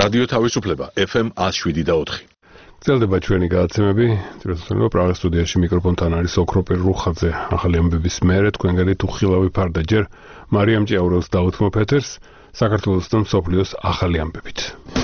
რადიო თავისუფლება FM 107.4. გრძელდება ჩვენი გადაცემები. დროსთანო პრაღის სტუდიაში მიკროფონთან არის ოქროპერ რუხაძე. ახალი ამბების მერე თქვენ გერით უხილავი ფარდა ჯერ მარიამ ჭიაურელს დაუთმო ფეთერს საქართველოს და მსოფლიოს ახალი ამბებით.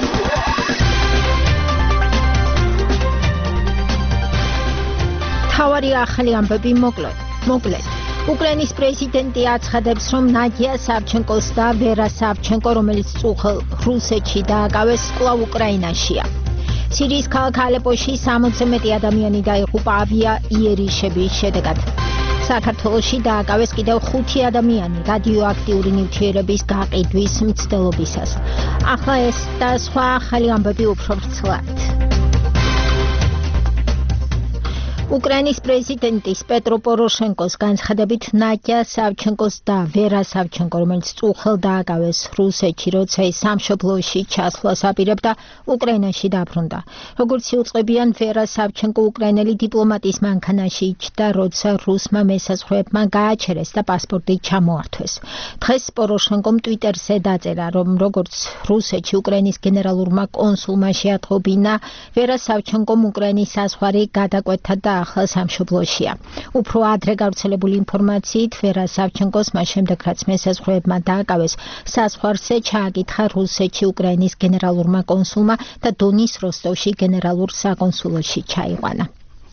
თავარი ახალი ამბები მოკლედ. უკრაინის პრეზიდენტი აცხადებს, რომ ნადია სავჩენკოს და ვერა სავჩენკო, რომელიც წუხელ რუსეთში დააკავეს, კვლავ უკრაინაშია. სირიის ქალაქ ალეპოში 60-ზე მეტი ადამიანი დაიღუპა ავიაიერიშების შედეგად. საქართველოში დააკავეს კიდევ 5 ადამიანი რადიოაქტიური ნივთიერების გაყიდვის მცდელობისას. ახლა ეს და სხვა ახალი ამბები უფრო ვრცლად. უკრაინის პრეზიდენტის პეტრო პოროშენკოს განცხადებით ნადია სავჩენკოს და ვერა სავჩენკო, რომელიც წუხელ დააკავეს რუსეთში, როცა ის სამშობლოში ჩასვლას აპირებდა, უკრაინაში დაბრუნდა. როგორც იუწყებიან, ვერა სავჩენკო უკრაინელი დიპლომატის მანქანაში იჯდა, როცა რუსმა მესაზღვრეებმა გააჩერეს და პასპორტი ჩამოართვეს. დღეს პოროშენკომ ტვიტერზე დაწერა, რომ როგორც რუსეთში უკრაინის გენერალურმა კონსულმა შეატყობინა, ვერა სავჩენკომ უკრაინის საზღვარი გადაკვეთა და ახლა სამშობლოშია. უფრო ადრე გავრცელებული ინფორმაციით, ვერა სავჩენკოს მას შემდეგ, რაც მესაზღვრეებმა დააკავეს, საზღვარზე ჩააკითხა რუსეთში უკრაინის გენერალურმა კონსულმა და დონის როსტოვში გენერალურ საკონსულოში ჩაიყვანა.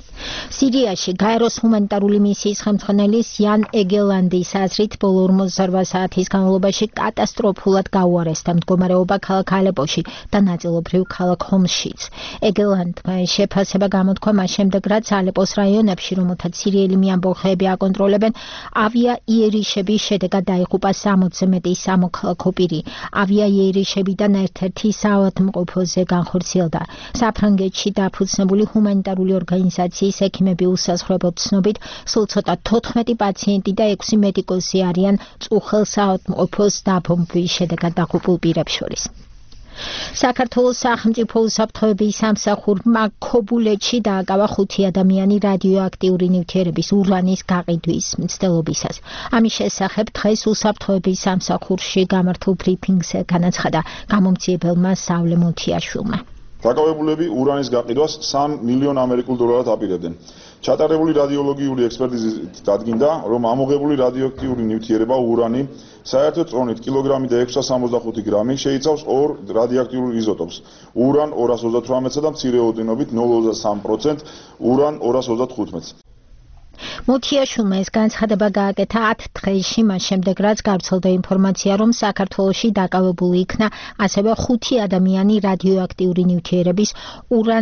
სირიაში გაეროს ჰუმანიტარული მისიის ხელმძღვანელის იან ეგელანდის აზრით, ბოლო 48 საათის განმავლობაში კატასტროფულად გაუარესდა მდგომარეობა ქალაქ ალეპოში და ნაწილობრივ ქალაქ ჰომსშიც. ეგელანდმა შეფასება გამოთქვა მას შემდეგ, რაც ალეპოს რაიონებში, რომელთაც სირიელი მეამბოხეები აკონტროლებენ, ავიაიერიშების შედეგად დაიღუპა 60-ზე მეტი სამოქალაქო პირი. ავიაიერიშებიდან ერთ-ერთი საავადმყოფოზე განხორციელდა. საფრანგეთში დაფუძნებული ჰუმანიტარული ორგანიზაციის ექიმები უსაზღვრებლად ცნობით, სულ ცოტა 14 პაციენტი და 6 მედიკოსი არიან წუხელ საავადმყოფოს დაბომბვის შედეგად დაღუპულ პირებს შორის. საქართველოს სახელმწიფო უსაფრთხოების სამსახურმა ქობულეთში დააკავა 5 ადამიანი რადიოაქტიური ნივთიერების ურანის გაყიდვის მცდელობისას. ამის შესახებ დღეს უსაფრთხოების სამსახურში გამართულ ბრიფინგზე განაცხადა გამომძიებელმა სავლე მუთიაშვილმა. დაკავებულები ურანის გაყიდვას $3 მილიონ აპირებდნენ. ჩატარებული რადიოლოგიური ექსპერტიზით დადგინდა, რომ ამოღებული რადიოაქტიური ნივთიერება ურანი საერთო წონით კილოგრამი და 665 გრამი შეიცავს 2 რადიოაქტიურ იზოტოპს. ურან 238-ს და მცირე ოდენობით 0,3%, ურან 235-ს. მუთიაშვილმა ეს განცხადება გააკეთა 10 დღეში მას შემდეგ, რაც გავრცელდა ინფორმაცია, რომ საქართველოში დაკავებული იქნა ასევე 5 ადამიანი რადიოაქტიური ნივთიერების ურან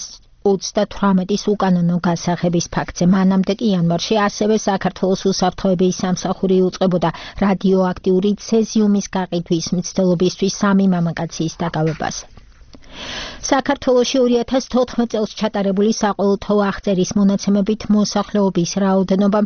238-ის უკანონო გასაღების ფაქტზე. მანამდე კი იანვარში ასევე საქართველოს უსაფრთხოების სამსახური იუწყებოდა რადიოაქტიური ცეზიუმის გაყიდვის მცდელობისთვის 3 მამაკაცის დაკავებას. საქართველოში 2014 წელს ჩატარებული საყოველთაო აღწერის მონაცემებით მოსახლეობის რაოდენობამ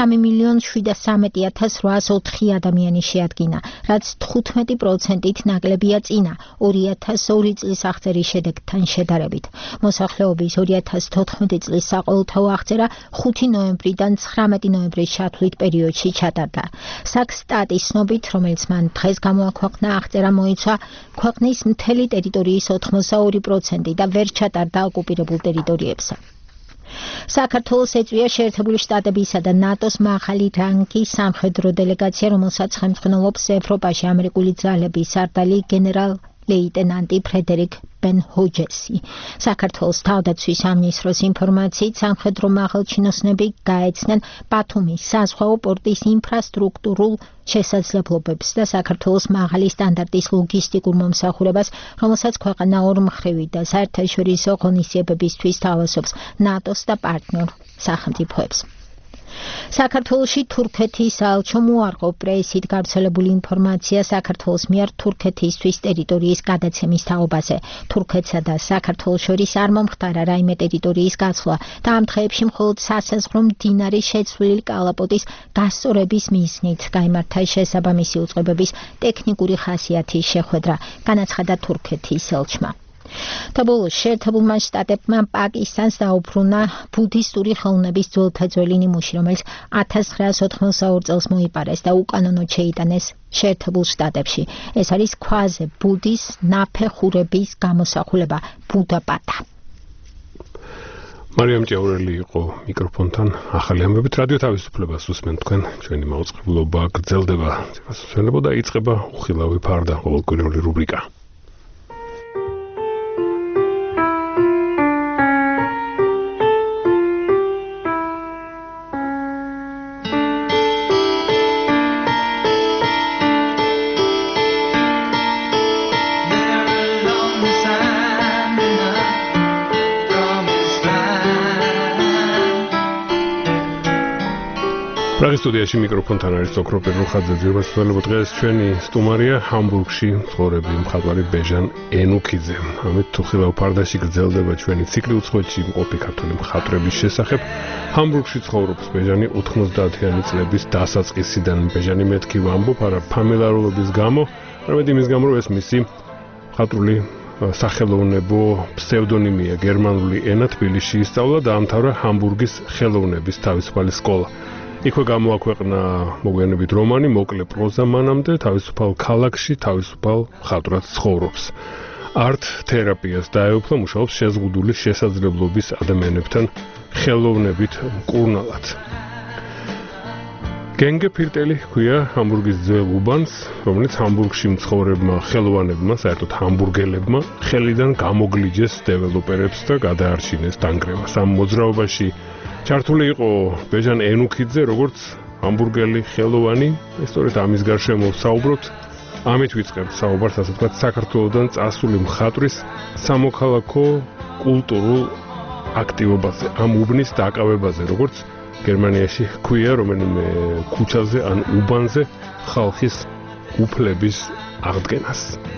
3,713,804 ადამიანი შეადგინა, რაც 15%-ით ნაკლებია წინა 2002 წლის აღწერის შედეგთან შედარებით. მოსახლეობის 2014 წლის საყოველთაო აღწერა 5 ნოემბრიდან 19 ნოემბრის ჩათვლით პერიოდში ჩატარდა. საქსტატის ცნობით, რომელიც მან დღეს გამოაქვეყნა, აღწერა მოიცვა ქვეყნის მთელი ტერიტორიის 82% და ვერ ჩატარდა ოკუპირებულ ტერიტორიებზე. საქართველოს ეწვია შეერთებული შტატებისა და ნატოს მაღალი რანგის სამხედრო დელეგაცია, რომელსაც ხელმძღვანელობს ევროპაში ამერიკული ძალების სარდალი გენერალ ლეიტენანტი ფრედერიკ ბენ-ჰოჯესი. საქართველოს თავდაცვის სამინისტროს ინფორმაციით, სამხედრო მაღალჩინოსნები გაეცნენ ბათუმის საზღვაო პორტის ინფრასტრუქტურულ შესაძლებლობებს და საქართველოს მაღალი სტანდარტის ლოგისტიკურ მომსახურებას, რომელსაც ქვეყანა ორმხრივი და საერთაშორისო ღონისძიებებისთვის თავაზობს ნატოს და პარტნიორ სახელმწიფოებს. საქართველოში თურქეთის საელჩომ უარყო პრესით გავრცელებული ინფორმაცია საქართველოს მიერ თურქეთისთვის ტერიტორიის გადაცემის თაობაზე. თურქეთსა და საქართველოს შორის არ მომხდარა რაიმე ტერიტორიის გაცვლა და ამ დღეებში მხოლოდ სასაზღვრო მდინარის შეცვლილი კალაპოტის გასწორების მიზნით გაიმართა შესაბამისი უწყებების ტექნიკური ხასიათის შეხვედრა, განაცხადა თურქეთის ელჩმა. და ბოლოს შეერთებულმა შტატებმა პაკისტანს დაუბრუნა ბუდისტური ხელოვნების ძველთა ძველი ნიმუში, რომელიც 1980 წელს მოიპარეს და უკანონოდ შეიტანეს შეერთებულ შტატებში. ეს არის ქვაზე ბუდის ნაფეხურების გამოსახულება ბუდაპატა. მარიამ ჭიაურელი იყო მიკროფონთან. ახალი ამბებით რადიო თავისუფლებას უსმენთ თქვენ. ჩვენი მაუწყებლობა გრძელდება. ცეკვასუსმენებო და იწყება უხილავი ფარდა ყოველკვირეული რუბრიკა. პრაღის სტუდიაში მიკროფონთან არის ოქროპირ რუხაძე. ძირფასწველებო დღეს ჩვენი სტუმარია ჰამბურგში მცხოვრები მხატვარი ბეჟან ენუქიძე. ამით უხილავ ფარდაში გრძელდება ჩვენი ციკლი უცხოეთში მყოფი ქართველი მხატვრების შესახებ. ჰამბურგში ცხოვრობს ბეჟანი 90-იანი წლების დასაწყისიდან. ბეჟანი მეთქი ვამბობ არა ფამილარულობის გამო, არამედ იმის გამო, რომ ეს მისი მხატვრული სახელოვნებო ფსევდონიმია. გერმანული ენა თბილისში ისწავლა და დაამთავრა ჰამბურგის ხელოვნების თავისუფალი სკოლა. იქვე გამოაქვეყნა მოგვიანებით რომანი მოკლე პროზა მანამდე თავისუფალ ქალაქში თავისუფალ მხატვრად ცხოვრობს. არტ თერაპიას დაეუფლა, მუშაობს შეზღუდული შესაძლებლობის ადამიანებთან ხელოვნებით მკურნალად. გენგე ფირტელი ჰქვია ჰამბურგის ძველ უბანს, რომელიც ჰამბურგში მცხოვრებმა ხელოვანებმა, საერთოდ ჰამბურგელებმა ხელიდან გამოგლიჯეს დეველოპერებს და გადაარჩინეს დანგრევას. ამ მოძრაობაში ჩართული იყო ბეჟან ენუქიძე, როგორც ჰამბურგელი ხელოვანი. სწორედ ამის გარშემო ვსაუბრობთ. ამით ვიწყებთ საუბარს, ასე ვთქვათ, საქართველოდან წასული მხატვრის სამოქალაქო კულტურულ აქტივობაზე, ამ უბნის დაკავებაზე, როგორც გერმანიაში ჰქვია რომელიმე ქუჩაზე ან უბანზე ხალხის უფლების აღდგენას.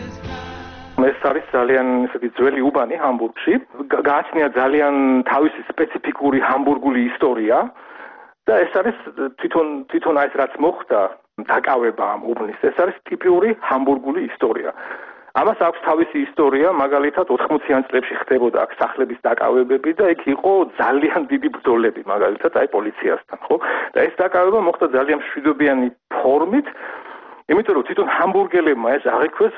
ეს არის ძალიან ისეთი ძველი უბანი ჰამბურგში. გააჩნია ძალიან თავისი სპეციფიკური ჰამბურგული ისტორია და ეს არის თვითონ ეს რაც მოხდა დაკავება ამ უბნის. ეს არის ტიპიური ჰამბურგული ისტორია. ამას აქვს თავისი ისტორია, მაგალითად 80-იან წლებში ხდებოდა აქ სახლების დაკავებები და იქ იყო ძალიან დიდი ბრძოლები, მაგალითად აი პოლიციასთან, ხო? და ეს დაკავება მოხდა ძალიან მშვიდობიანი ფორმით. იმიტომ რომ თვითონ ჰამბურგელებმა ეს აღიქვეს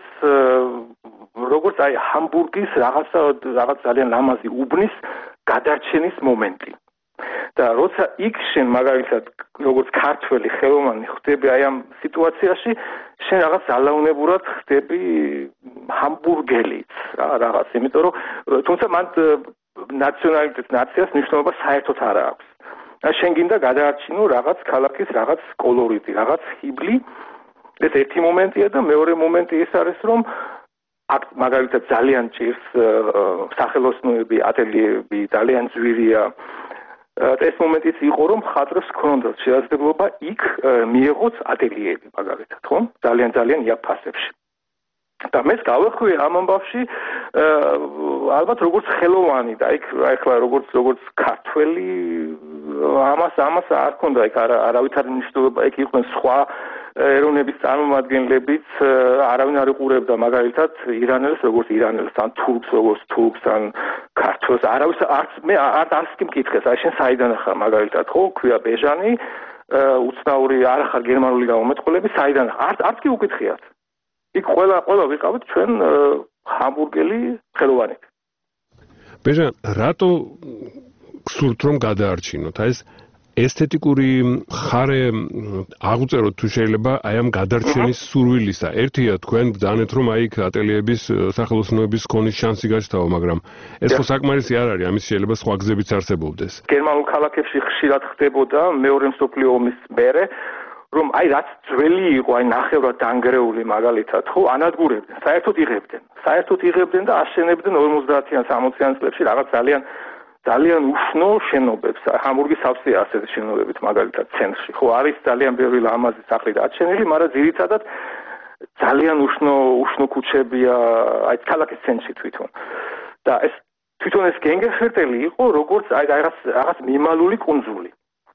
როგორც აი ჰამბურგის რაღაც ძალიან ლამაზი უბნის გადარჩენის მომენტი. და როცა იქ შენ მაგალითად როგორც ქართველი ხელოვანი ხდები აი ამ სიტუაციაში, შენ რაღაც ალაუნებურად ხდები ჰამბურგელიც რა რაღაც, იმიტომ რომ თუმცა მან ნაციონალიტეტს ნაციას მნიშვნელობა საერთოდ არ აქვს. შენ გინდა გადაარჩინო რაღაც ქალაქის რაღაც კოლორიტი, რაღაც ჰიბლი. ეს ერთი მომენტია და მეორე მომენტი ის არის, რომ აქ მაგალითად ძალიან ჭირს სახელოსნოები, ატელიეები, ძალიან ძვირია. ეს მომენტიც იყო, რომ მხატვრებს ჰქონდათ შესაძლებლობა იქ მიეღოს ატელიეები, მაგალითად, ხო? ძალიან იაფასებში. და მე გავახვი ამ ამბავში ალბათ როგორც ხელოვანი და იქ ახლა როგორც ქართველი ამას არ ქონდა იქ არავითარი მნიშვნელობა, იქ იყვნენ სხვა ეროვნების წარმომადგენლებიც, არავინ არ იყურებდა მაგალითად ირანელს როგორც ირანელს, ან თურქს როგორც თურქს, ან ქართველს, არავის არც კი მკითხეს, აი შენ საიდან ხარ მაგალითად, ხო, ქვია ბეჟანი, უცნაური არ ხარ გერმანული გამომეტყველები, საიდან არც კი უკითხიათ. იქ ყველა ვიყავით ჩვენ ჰამბურგელი ხელოვანები. ბეჟან, რატო გსურთ რომ გადაარჩინოთ? აი ეს ესთეტიკური ხარე აღუწეროთ თუ შეიძლება აი ამ გადარჩენის სურვილისა. ერთია თქვენ ბრძანეთ რომ აი იქ ატელიეების სახელოსნოების ქონის შანსი გაჩნდა, მაგრამ ეს ხო საკმარისი არ არის, ამის შეიძლება სხვა გზებიც არსებობდეს. გერმანულ ქალაქებში ხშირად ხდებოდა მეორე მსოფლიო ომის მერე, რომ აი რაც ძველი იყო, აი ნახევრად დანგრეული მაგალითად, ხო, ანადგურებდნენ, საერთოდ იღებდნენ და აშენებდნენ 50-იან 60-იან წლებში რაღაც ძალიან უშნო შენობებს. ჰამბურგის სავსეა ასეთი შენობებით, მაგალითად ცენტრში. ხო, არის ძალიან ბევრი ლამაზი სახლი დარჩენილი, მაგრამ ძირითადად ძალიან უშნო ქუჩებია, აი ქალაქის ცენტრში თვითონ. და ეს თვითონ ეს გენგერფერტელი იყო, როგორც აი რაღაც მიმალული კუნძული.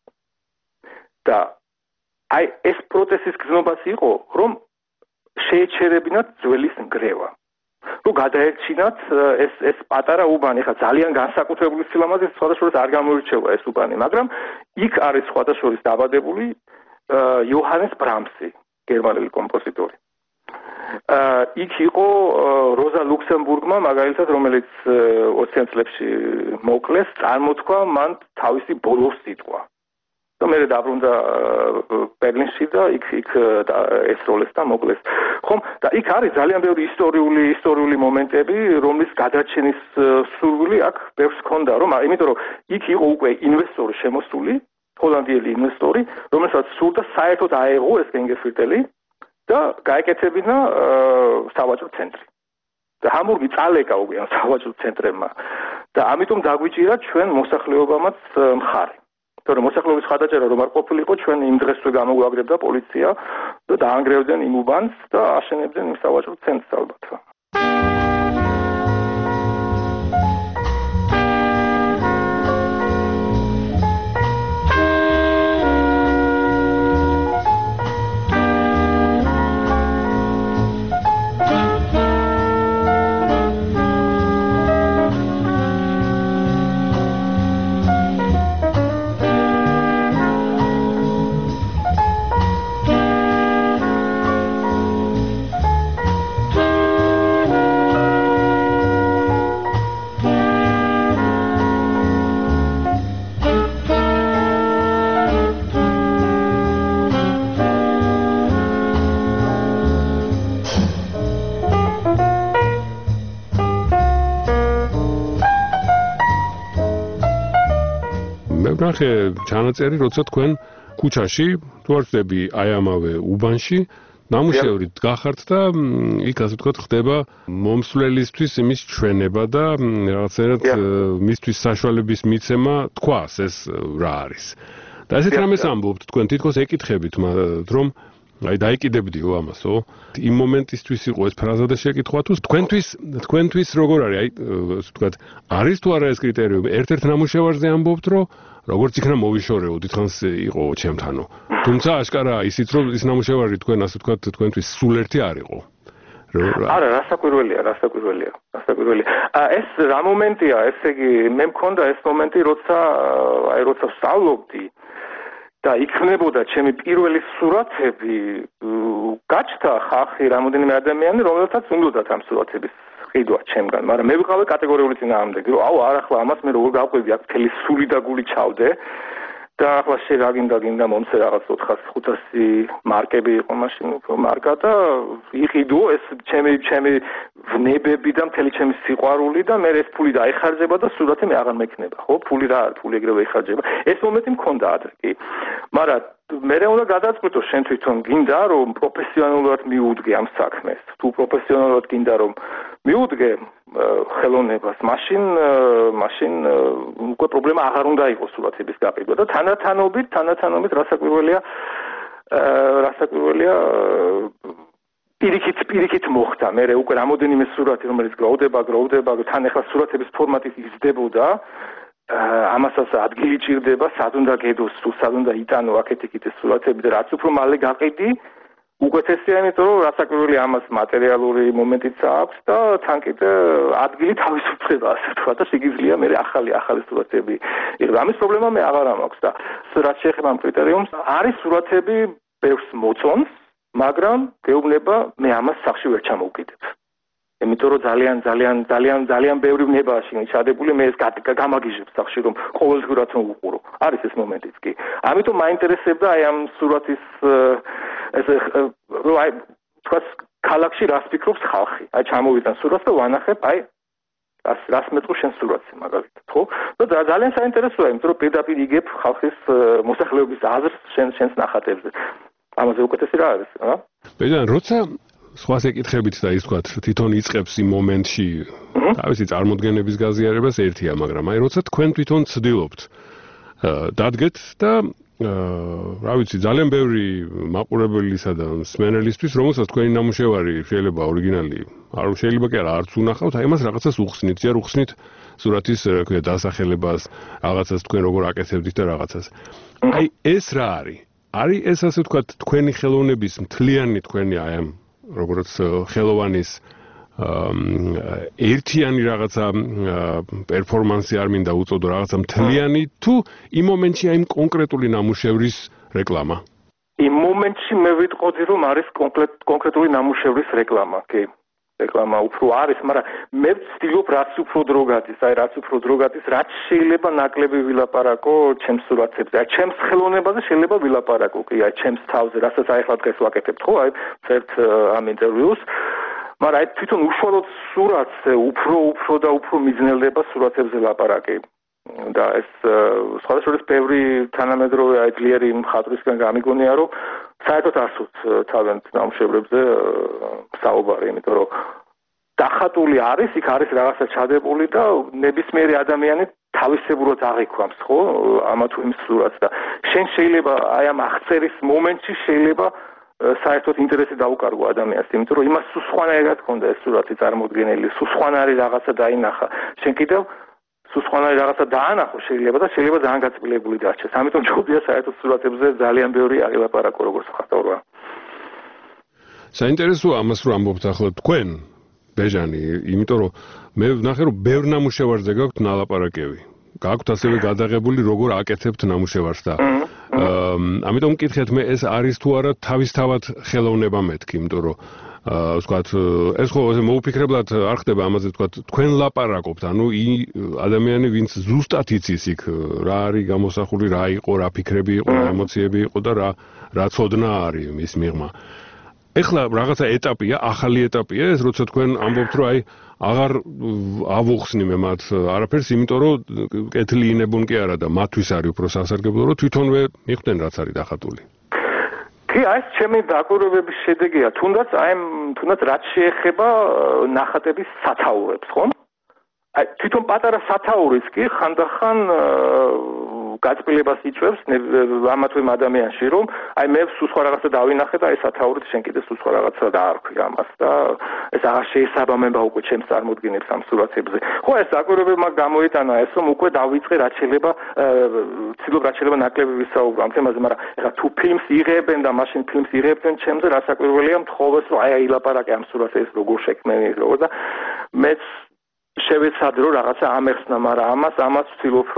და აი ეს პროცესის გზნობაც იყო, რომ შეეჩერებინათ ძველის ნგრევა. რომ გადაერჩინათ ეს პატარა უბანი. ხა ძალიან განსაკუთრებული სილამაზით სხვადასხვა არ გამოირჩევა ეს უბანი, მაგრამ იქ არის სხვადასხვა დაბადებული იოჰანეს ბრამსი, გერმანელი კომპოზიტორი. იქ იყო როზა ლუქსემბურგმა, მაგალითად, რომელიც 20-იან წლებში მოკლეს, წარმოთქვა მან თავისი ბოლოს სიტყვა. და მე დაბრუნდა ბერლინში და იქ ესროლეს და მოკლეს. ხომ, და იქ არის ძალიან ბევრი ისტორიული მომენტები, რომლის გადარჩენის სურვილი აქ ბევრს ჰქონდა, იმიტომ რომ იქ იყო უკვე ინვესტორი შემოსული, ჰოლანდიელი ინვესტორი, რომელსაც სურდა საერთოდ აეღო ეს გენგენფურტელი და გაეკეთებინა სავაჭრო ცენტრი. და ჰამბურგი წალეკა უკვე ამ სავაჭრო ცენტრებმა და ამიტომ დაგვიჭირა ჩვენ მოსახლეობამაც მხარი. თორემ მოსახლეობის ხადაჭერა რომ არ ყოფილიყო, ჩვენ იმ დღესვე გამოგვაგდებდა პოლიცია და დაანგრევდნენ იმ უბანს და აშენებდნენ იმ სავაჭრო ცენტრს ალბათ. ნახე ჩანაწერი, როცა თქვენ ქუჩაში თუ არ ვწდები აი ამავე უბანში ნამუშევრით გახართ და იქ ასე ვთქვათ ხდება მომსვლელისთვის იმის ჩვენება და რაღაცერად მისთვის საშუალების მიცემა თქვას ეს რა არის. და ესეთ რამეს ამბობთ თქვენ თითქოს ეკითხებით რომ აი დაიკიდებდიო ამასო იმ მომენტისთვის იყო ეს ფრაზა და შეკითხვა თუ თქვენთვის როგორ არის აი ასე ვთქვათ არის თუ არა ეს კრიტერიუმი ერთ-ერთ ნამუშევარზე ამბობთ რომ როგორც იქნა მოვიშორეო დიდხანს იყო ჩემთანო თუმცა აშკარა ისიც რომ ის ნამუშევარი თქვენ ასე ვთქვათ თქვენთვის სულ ერთი არ იყო არა რასაკვირველია ეს რა მომენტია ესე იგი მე მქონდა ეს მომენტი როცა ვსწავლობდი და იქნებოდა ჩემი პირველი სურათები გაჩნდა ხალხი რამოდენიმე ადამიანი რომელთაც უნდათ ამ სურათების ყიდვა ჩემგან მაგრამ მე ვიყავი კატეგორიული წინააღმდეგი რომ აუ არ ახლა ამას მე როგორ გავყვები აქ მთელი სული და გული ჩავდე და ახლა რა გინდა მომცე რაღაც 400-500 მარკები იყო მაშინ მარკა და იყიდო ეს ჩემი ვნებები და მთელი ჩემი სიყვარული და მე ეს ფული დაიხარჯება და სურათი მე აღარ მექნება ხო ფული რა არის ფული ეგრევე იხარჯება ეს მომენტი მქონდა ადრე კი მაგრამ მე უნდა გადაწყვიტო შენ თვითონ გინდა რომ პროფესიონალურად მიუდგე ამ საქმეს თუ პროფესიონალურად გინდა რომ მიუდგე ხელოვნებას მაშინ უკვე პრობლემა აღარ უნდა იყოს სურათების გაყიდვა და თანათანობით რასაკვირველია პირიქით მოხდა მე უკვე რამოდენიმე სურათი რომელიც გროვდება თან ახლა სურათების ფორმატი იზრდებოდა ამასაც ადგილი ჭირდება სად უნდა გედოს თუ სად უნდა იტანო აქეთ-იქით ეს სურათები და რაც უფრო მალე გაყიდი უკვეთესია იმიტომ რომ რასაკვირველია ამას მატერიალური მომენტიც აქვს და თან კიდე ადგილი თავისუფლდება ასე ვთქვა და შეგიძლია მე ახალი სურათები იღო ამის პრობლემა მე აღარ მაქვს და რაც შეეხება ამ კრიტერიუმს არის სურათები ბევრს მოწონს მაგრამ გეუბნება მე ამას სახში ვერ ჩამოვკიდებ იმიტომ რომ ძალიან ბევრი ვნებაა შეგჩადებული მე ეს გამაგიჟებს სახში რომ ყოველდღურად რომ უყურო არის ეს მომენტიც კი ამიტომ მაინტერესებდა აი ამ სურათის ეს რომ აი თქვა ქალაქში რას ფიქრობს ხალხი აი ჩამოვიდნენ სურათს და ვანახებ აი რას მეტყვის შენ სურათზე მაგალითად ხო და ძალიან საინტერესოა იმიტომ რომ პირდაპირ იგებ ხალხის მოსახლეობის აზრს შენს ნახატებზე ამაზე უკეთესი რა არის რა ბედან როცა სხვას ეკითხებით და ის თქვა თვითონ იწყებს იმ მომენტში თავისი წარმოდგენების გაზიარებას ერთია მაგრამ აი როცა თქვენ თვითონ ცდილობთ დადგეთ და რა ვიცი ძალიან ბევრი მაყურებლისა და მსმენელისთვის რომელსაც თქვენი ნამუშევარი შეიძლება ორიგინალი არ შეიძლება კი არა არც უნახავთ აი მას რაღაცას უხსნით ზიარ უხსნით სურათის რა ქვია დასახელებას რაღაცას თქვენ როგორ აკეთებდით და რაღაცას აი ეს რა არის ეს ასე ვთქვათ თქვენი ხელოვნების მთლიანი თქვენი აი ამ როგორც ხელოვანის ერთიანი რაღაცა პერფორმანსი არ მინდა უწოდო, რაღაცა მთლიანი თუ იმ მომენტში აი კონკრეტული ნამუშევრის რეკლამა? იმ მომენტში მე ვიტყოდი, რომ არის კონკრეტული ნამუშევრის რეკლამა, კი. რეკლამა უფრო არის, მაგრამ მე ვცდილობ რაც უფრო დრო გადის, რაც უფრო დრო გადის, რაც შეიძლება ნაკლები ვილაპარაკო ჩემს სურათებზე. აი ჩემს ხელოვნებაზე შეიძლება ვილაპარაკო, კი, აი ჩემს თავზე, რასაც აი ახლა დღეს ვაკეთებთ, ხო, აი ერთ ამ ინტერვიუს. მაგრამ აი თვითონ უშუალოდ სურათზე უფრო და უფრო მიზნელდება სურათებზე ლაპარაკი. და ეს სხვადასხვა ბევრი თანამედროვე აი ძლიერი მხატვრისგან გამიგონია, რომ საერთოდ არსუთ თავიანთ ნამუშევრებზე საუბარი, იმიტომ რომ დახატული არის, იქ არის რაღაცა ჩადებული და ნებისმიერი ადამიანი თავისებურად აღიქვამს, ხო, ამა თუ იმ სურათს და შენ შეიძლება აი ამ აღწერის მომენტში შეიძლება საერთოდ ინტერესი დაუკარგო ადამიანს, იმიტომ რომ იმას სულ სხვანაირად ჰქონდა ეს სურათი წარმოდგენილი, სულ სხვანაირი რაღაცა დაინახა. შენ კიდევ სულ სხვანაირი რაღაცა დაანახო შეიძლება და შეიძლება ძალიან გაწილებული დარჩეს. ამიტომ ჯობია საერთოდ სურათებზე ძალიან ბევრი აღილაპარაკო როგორც მხატვრობა. საინტერესოა ამას რომ ამბობთ ახლა თქვენ, ბეჟანი, იმიტომ რომ მე ვნახე რომ ბევრ ნამუშევარზე გაქვთ ნალაპარაკები. გაქვთ ასევე გადაღებული როგორ აკეთებთ ნამუშევარს და ამიტომ მკითხეთ მე ეს არის თუ არა თავისთავად ხელოვნება მეთქი, იმიტომ რომ ვთქვათ, ეს ხო მოუფიქრებლად არ ხდება ამაზე ვთქვათ, თქვენ ლაპარაკობთ, ანუ ადამიანი ვინც ზუსტად იცის იქ რა არის გამოსახული, რა იყო, რა ფიქრები იყო, რა ემოციები იყო და რა ცოდნა არის მის მიღმა. ეხლა რაღაცა ეტაპია, ახალი ეტაპია ეს, როცა თქვენ ამბობთ, რომ აი აღარ ავუხსნიმე მათ არაფერს, იმიტომ რომ კეთილი ინებონ კი არა და მათთვის არის უფრო სასარგებლო, რომ თვითონვე მიხვდნენ რაც არის დახატული. კი, აი ეს ჩემი დაკვირვებების შედეგია, თუნდაც რაც შეეხება ნახატების სათაურებს, ხო? აი თვითონ პატარა სათაურის კი ხანდახან გაწმილებას იწვევს ამა თუ იმ ადამიანში, რომ აი მე სულ სხვა რაღაცა დავინახე და ეს სათაურით შენ კიდე სულ სხვა რაღაცა დაარქვი ამას და ეს აღარ შეესაბამება უკვე ჩემს წარმოდგენებს ამ სურათებზე. ხო, ეს დაკვირვებებმა გამოიტანა ეს, რომ უკვე დავიწყე რაც შეიძლება ნაკლები ვისაუბრო ამ თემაზე, მაგრამ ეხლა თუ ფილმს იღებენ და მაშინ ფილმს იღებდნენ ჩემზე, რა საკვირველია მთხოვეს, რომ აი ილაპარაკე ამ სურათზე ეს როგორ შექმნილი როგორ და მეც შევეცადე რომ რაღაცა ამეხსნა, მაგრამ ამას ვცდილობ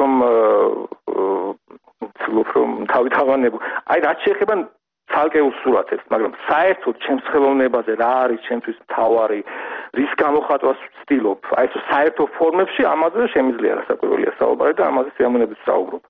რომ თავი თავანებო. აი რაც შეეხება ცალკეულ სურათებს, მაგრამ საერთოდ ჩემს ხელოვნებაზე რა არის ჩემთვის მთავარი, რის გამოხატვას ვცდილობ, აი ეს საერთო ფორმებში ამაზე შემიძლია რა საკვირველია საუბარი და ამაზე სიამოვნებით საუბრობ.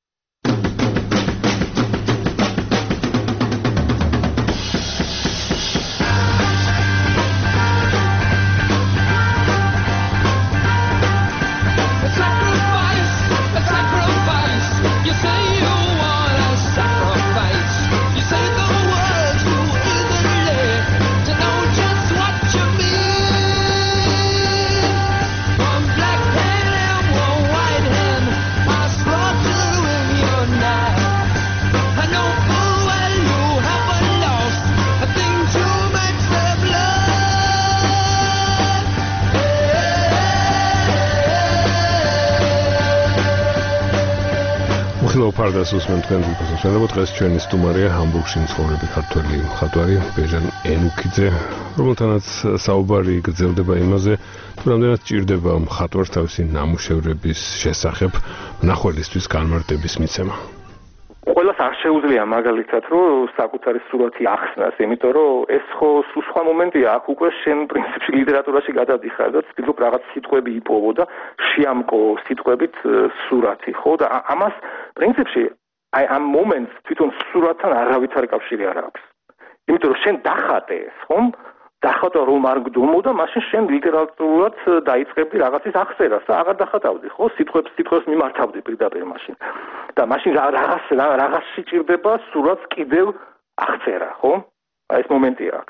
ფარდას უსმენ თქვენ გულწრფელობთ, დღეს ჩვენი სტუმარია ჰამბურგში მცხოვრები ქართველი მხატვარი ბეჟან ენუქიძე, რომელთანაც საუბარი გრძელდება იმაზე, თუ რამდენად ჭირდება მხატვარს თავისი ნამუშევრების შესახებ მნახველისთვის განმარტების მიცემა. ყველას არ შეუძლია მაგალითად, რომ საკუთარი სურათი ახსნას, იმიტომ რომ ეს ხო სხვა მომენტია, აქ უკვე შენ პრინციპში ლიტერატურაში გადადიხარ და ცდილობ რაღაც სიტყვები იპოვო და შეამკო სიტყვებით სურათი, ხო? და ამას პრინციპში აი ამ მომენტს თვითონ სურათთან არავითარი კავშირი არ აქვს. იმიტომ რომ შენ დახატე ეს, ხომ? დახატა რომ არ გდომოდა, მაშინ შენ ლიტერატურულად დაიწყებდი რაღაცის აღწერას და აღარ დახატავდი, ხო? სიტყვებს მიმართავდი პირდაპირ მაშინ. და მაშინ რაღაცში ჭირდება სურათს კიდევ აღწერა, ხო? აი ეს მომენტია აქ.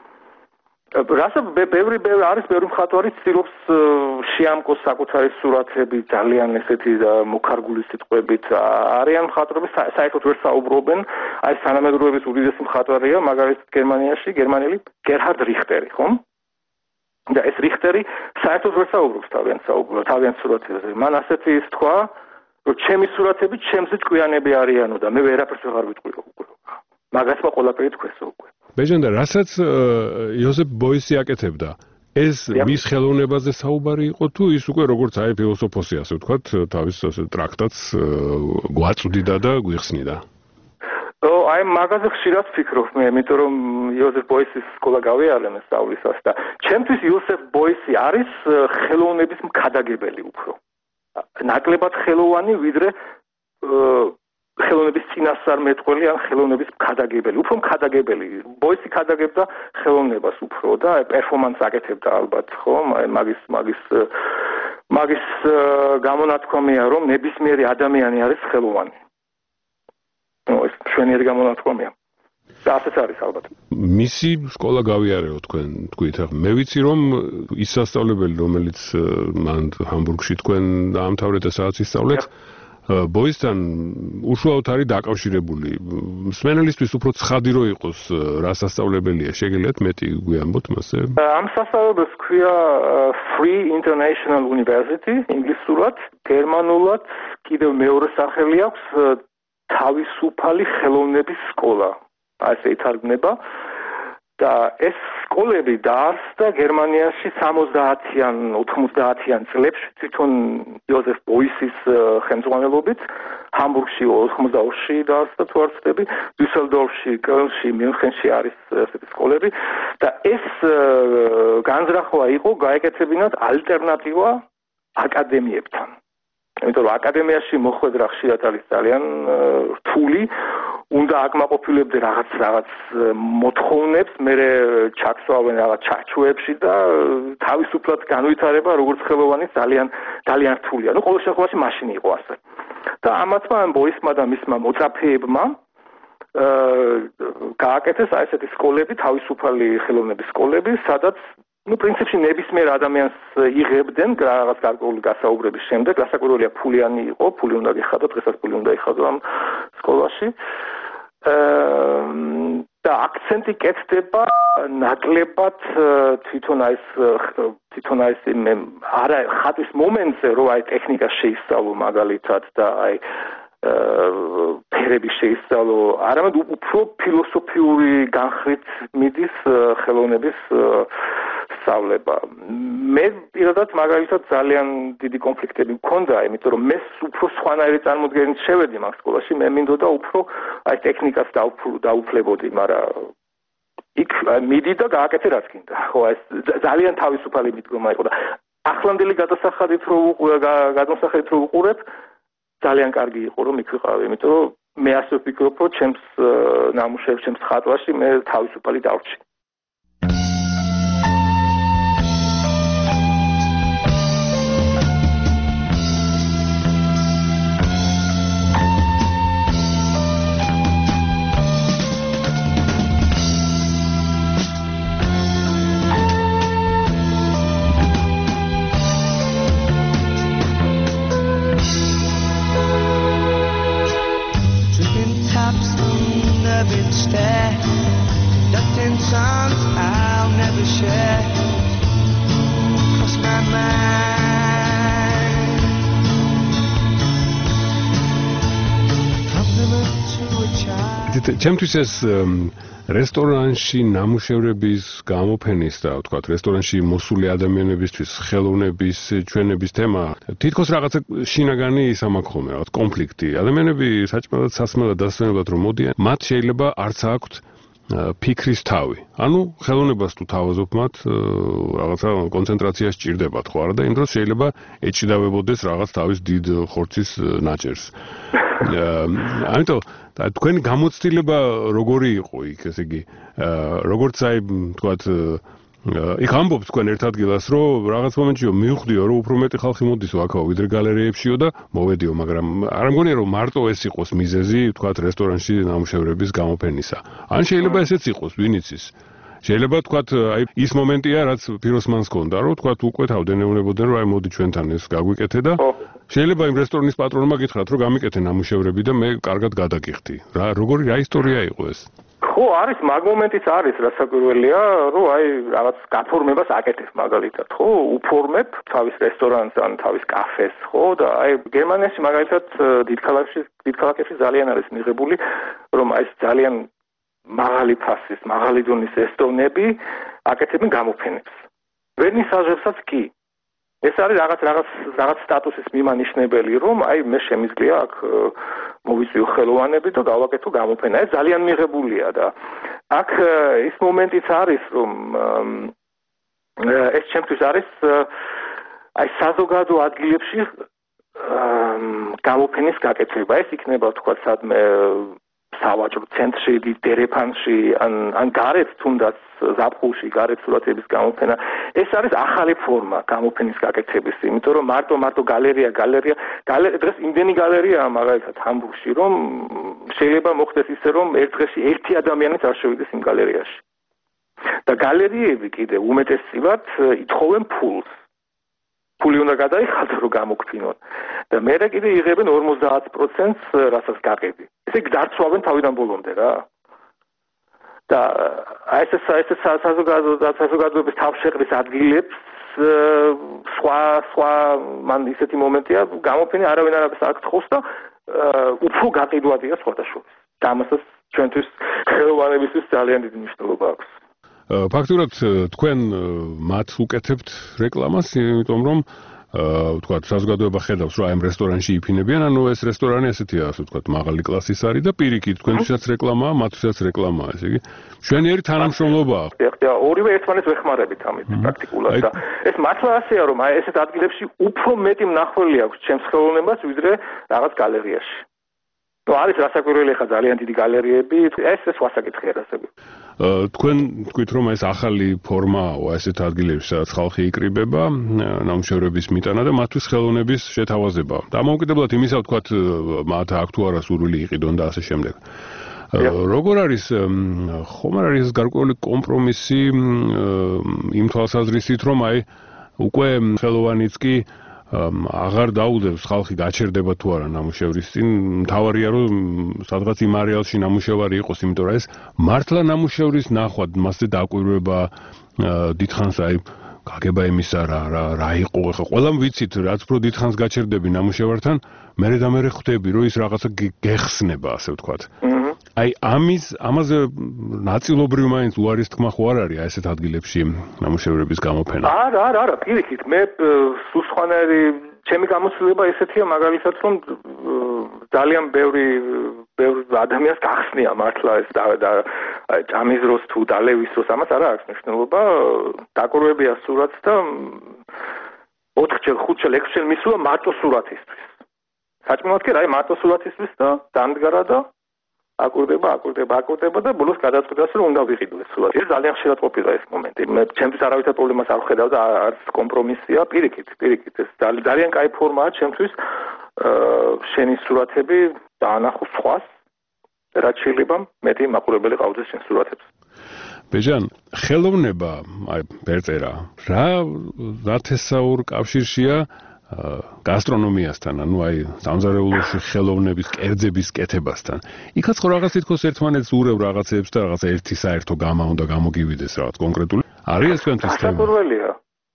რასაც ბევრი მხატვარი ცდილობს შეამკოს საკუთარი სურათები ძალიან ესეთი მოქარგული სიტყვებით. არიან მხატვრები საერთოდ ვერ საუბრობენ, აი თანამედროვეების უდიდესი მხატვარია, მაგალითად გერმანელი გერჰარდ რიხტერი, ხო? და ეს რიხტერი საერთოდ ვერ საუბრობს თავიანთ სურათებზე. მან ასეთი ის თქვა, რომ ჩემი სურათები ჩემზე ჭკვიანები არიანო და მე ვერაფერს ვეღარ ვიტყვიო უკვე. მაგას ყველაფერი თქვესო უკვე. ბეჟან და რასაც იოსებ ბოისი აკეთებდა, ეს მის ხელოვნებაზე საუბარი იყო თუ ის უკვე როგორც აი ფილოსოფოსი ასე ვთქვათ, თავის ასე ტრაქტატს გვაწვდიდა და გვიხსნიდა? აი მაგაზე ხშირად ვფიქრობ მე, იმიტომ რომ იოზეფ ბოისის სკოლა გავიარე მე სწავლისას და ჩემთვის იოზეფ ბოისი არის ხელოვნების მქადაგებელი უფრო. ნაკლებად ხელოვანი, ვიდრე ხელოვნების წინასწარმეტყველი ან ხელოვნების მქადაგებელი, უფრო მქადაგებელი. ბოისი ქადაგებდა ხელოვნებას უფრო და პერფორმანსს აკეთებდა ალბათ, ხო? მაგის გამონათქვამია, რომ ნებისმიერი ადამიანი არის ხელოვანი. ეს შვენიერი გამონათქვამია. და ასეც არის ალბათ. მისი სკოლა გავიარეო თქვენ თქვით, ახლა მე ვიცი რომ ის სასწავლებელი, რომელიც მან ჰამბურგში თქვენ დაამთავრეთ და სადაც ისწავლეთ, ბოისთან უშუალოდ არის დაკავშირებული. მსმენელისთვის უფრო ცხადი რო იყოს რა სასწავლებელია, შეგიძლიათ მეტი გვიამბოთ მასზე? ამ სასწავლებელს ქვია Free International University ინგლისურად, გერმანულად კიდევ მეორე სახელი აქვს თავისუფალი ხელოვნების სკოლა. ასე ითარგმნება. და ეს სკოლები დაარსდა გერმანიაში 70-იან, 90-იან წლებში თვითონ იოზეფ ბოისის ხელმძღვანელობით. ჰამბურგში 82-ში დაარსდა თუ არ ვცდები, დუსელდორფში, კელნში, მიუნხენში არის ესეთი სკოლები და ეს განზრახვა იყო გაეკეთებინათ ალტერნატივა აკადემიებთან. იმიტომ რომ აკადემიაში მოხვედრა ხშირად არის ძალიან რთული, უნდა აკმაყოფილებდე რაღაც მოთხოვნებს, მერე ჩაქსვავენ რაღაც ჩარჩოებში და თავისუფლად განვითარება როგორც ხელოვანი ძალიან რთულია. ყოველ შემთხვევაში მაშინ იყო ასე. და ამათმა ბოისმა და მისმა მოწაფეებმა გააკეთეს აი ესეთი სკოლები, თავისუფალი ხელოვნების სკოლები, სადაც პრინციპში ნებისმიერ ადამიანს იღებდნენ რაღაც გარკვეული გასაუბრების შემდეგ, გასაკვირველია ფულიანი იყო, ფული უნდა გიხადო, დღესაც ფული უნდა იხადო ამ სკოლაში. და აქცენტი კეთდება ნაკლებად თვითონ ეს არა ხატვის მომენტზე, რომ აი ტექნიკა შეისწავლო მაგალითად და აი ფერები შეისწავლო, არამედ უფრო ფილოსოფიური განხრით მიდის ხელოვნების სწავლება. მე პირადად მაგალითად ძალიან დიდი კონფლიქტები მქონდა, იმიტომ რომ მე უფრო სხვანაირი წარმოდგენით შევედი მაგ სკოლაში, მე მინდოდა უფრო აი ტექნიკას დაუფლებოდი, მაგრამ იქ მიდი და გააკეთე რაც გინდა. ხო, ეს ძალიან თავისუფალი მიდგომა იყო და ახლანდელი გადასახადით რო ვუყურებ, ძალიან კარგი იყო რომ იქ ვიყავი, იმიტომ რომ მე ასე ვფიქრობ, რომ ჩემს ნამუშევრში, ჩემს ხატვაში მე თავისუფალი დავრჩი. ჩემთვის ეს რესტორანში ნამუშევრების გამოფენის და ვთქვათ რესტორანში მოსული ადამიანებისთვის ხელოვნების ჩვენების თემა თითქოს რაღაცა შინაგანი ისამაკ ხოლმე, რაღაც კონფლიქტი. ადამიანები საჭმელად სასმელად დასვენებლად რომ მოდიან, მათ შეიძლება არც აქვთ ფიქრის თავი. ანუ ხელოვნებას თუ თავაზობ მათ რაღაცა კონცენტრაცია სჭირდებათ, ხო არა და იმ დროს შეიძლება ეჭიდავებოდეს რაღაც თავის დიდ ხორცის ნაჭერს. ამიტომ თქვენი გამოცდილება როგორი იყო იქ, ესე იგი, როგორც აი, ვთქვათ, იქ ამბობთ თქვენ ერთ ადგილას, რომ რაღაც მომენტში მივხვდიო, რომ უფრო მეტი ხალხი მოდისო აქაო, ვიდრე გალერეებშიო და მოვედიო, მაგრამ არ მგონია რომ მარტო ეს იყოს მიზეზი, ვთქვათ, რესტორანში ნამუშევრების გამოფენისა. ან შეიძლება ესეც იყოს, ვინც იცის. შეიძლება ვთქვათ, აი ის მომენტია, რაც ფიროსმანს ჰქონდა, რომ ვთქვათ, უკვე თავდენეუნებოდნენ, რომ აი მოდი ჩვენთან ეს გაგვიკეთე და შეიძლება იმ რესტორნის პატრონმა გითხრათ, რომ გამიკეთე ნამუშევრები და მე კარგად გადაგიხდი. როგორი რა ისტორია იყო ეს? ხო, არის მაგ მომენტიც არის, რასაკვირველია, რომ აი რაღაც გაფორმებას აკეთებ მაგალითად, ხო, უფორმებ თავის რესტორანს ან თავის კაფეს, ხო, და აი გერმანიაში მაგალითად დიდ ქალაქებში ძალიან არის მიღებული, რომ აი ძალიან მაღალი ფასის, მაღალი დონის რესტორნები აკეთებენ გამოფენებს. ვერ ნისაჟებსაც კი. ეს არის რაღაც სტატუსის მიმანიშნებელი, რომ აი მე შემიძლია აქ მოვიწვიო ხელოვანები და გავაკეთო გამოფენა. ეს ძალიან მიღებულია და აქ ის მომენტიც არის, რომ ეს ჩემთვის არის აი საზოგადო ადგილებში გამოფენის გაკეთება. ეს იქნება თქვა სადმე სავაჭრო ცენტრში, დერეფანში, ან გარეთ თუნდაც ზაფხულში გარეთ სურათების გამოფენა. ეს არის ახალი ფორმა გამოფენის გაკეთების, იმიტომ რომ მარტო გალერეა დღეს იმდენი გალერეაა მაგალითად ჰამბურგში, რომ შეიძლება მოხდეს ისე, რომ ერთ დღეში ერთი ადამიანიც არ შევიდეს იმ გალერეაში. და გალერეები კიდე უმეტესწილად ითხოვენ ფულს. ფული უნდა გადაიხადოს, რომ გამოგვფინონ. და მერე კიდე იღებენ 50%-ს, რასაც გაყიდი. ესე დარწვავენ თავიდან ბოლომდე რა. და აი ეს საზოგადოების თავშეყრის ადგილებს სხვა მან ისეთი მომენტია, გამოფენა არავინ არ აკითხავს და უფრო გაყიდვადია სხვადასხვას. და ამასაც ჩვენთვის ხელოვანებისთვის ძალიან დიდი მნიშვნელობა აქვს. ფაქტურად თქვენ მათ უკეთებთ რეკლამას, იმიტომ რომ ვთქვათ, საზოგადოება ხედავს, რომ აი ამ რესტორანში იფინებიან, ანუ ეს რესტორანი ესეთია, ასე ვთქვათ, მაღალი კლასის არის და პირიქით თქვენთვისაც რეკლამაა, მათთვისაც რეკლამაა, ესე იგი, მშვენიერი თანამშრომლობაა. ხა, ორივე ერთმანეთს ვეხმარებით ამით პრაქტიკულად და ეს მართლა ასეა, რომ აი ესეთ ადგილებში უფრო მეტი მნახველი აქვს ჩემს ხელოვნებას, ვიდრე რაღაც გალერეაში. ნუ არის რასაკვირველი ხა ძალიან დიდი გალერეები, ეს ვასაკითხია რასები. თქვენ თქვით, რომ ეს ახალი ფორმაა ესეთ ადგილებში, სადაც ხალხი იკრიბება, ნამუშევრების მიტანა და მათთვის ხელოვნების შეთავაზება. დამოუკიდებლად იმისა, ვთქვათ, მათ აქ თუ არა სურვილი იყიდონ და ასე შემდეგ. როგორ არის ხომ არ არის გარკვეული კომპრომისი იმ თვალსაზრისით, რომ აი უკვე ხელოვანიც კი აღარ დაუდევს ხალხი გაჩერდება თუ არა ნამუშევრის წინ, მთავარია რომ სადღაც იმ არეალში ნამუშევარი იყოს, იმიტომ რომ ეს მართლა ნამუშევრის ნახვა, მასზე დაკვირვება დიდხანს აი გაგება იმისა რა იყო, ხა ყველამ ვიცით, რაც უფრო დიდხანს გაჩერდები ნამუშევართან, მერე და მერე ხვდები, რომ ის რაღაცა გეხსნება, ასე ვთქვათ. აი ამაზე ნაწილობრივ მაინც უარის თქმა ხო არ არის ესეთ ადგილებში ნამუშევრების გამოფენა? არა, პირიქით, მე სულ სხვანაირი ჩემი გამოცდილება ესეთია მაგალითად, რომ ძალიან ბევრი ადამიანს გახსნია მართლა ეს და ჭამის დროს თუ დალევის დროს ამას არა აქვს მნიშვნელობა, დაკვირვებია სურათს და 4-ჯერ, 5-ჯერ, 6-ჯერ მისულა მარტო სურათისთვის. საჭმელად კი რა, მარტო სურათისთვის და დამდგარა და აკვირდება და ბოლოს გადაწყვიტეს რომ უნდა ვიყიდო ეს სურათი. ეს ძალიან ხშირად ყოფილა ეს მომენტი. მე ჩემთვის არავითარ პრობლემას არ ვხედავ და არც კომპრომისია, პირიქით, ეს ძალიან კაი ფორმაა ჩემთვის შენი სურათები დაანახო სხვას, რაც შეიძლება მეტი მაყურებელი ყავდეს შენ სურათებს. ბეჯან, ხელოვნება, აი ბერწერა, რა თესაურ კავშირშია გასტრონომიასთან, ანუ აი სამზარეულოში ხელოვნების კერძების კეთებასთან. იქაც ხო რაღაც თითქოს ერთმანეთს ურევ რაღაცებს და რაღაცა ერთი საერთო გამა უნდა გამოგივიდეს რაღაც კონკრეტული. არის ეს თქვენთვის თემა? საკვირველია.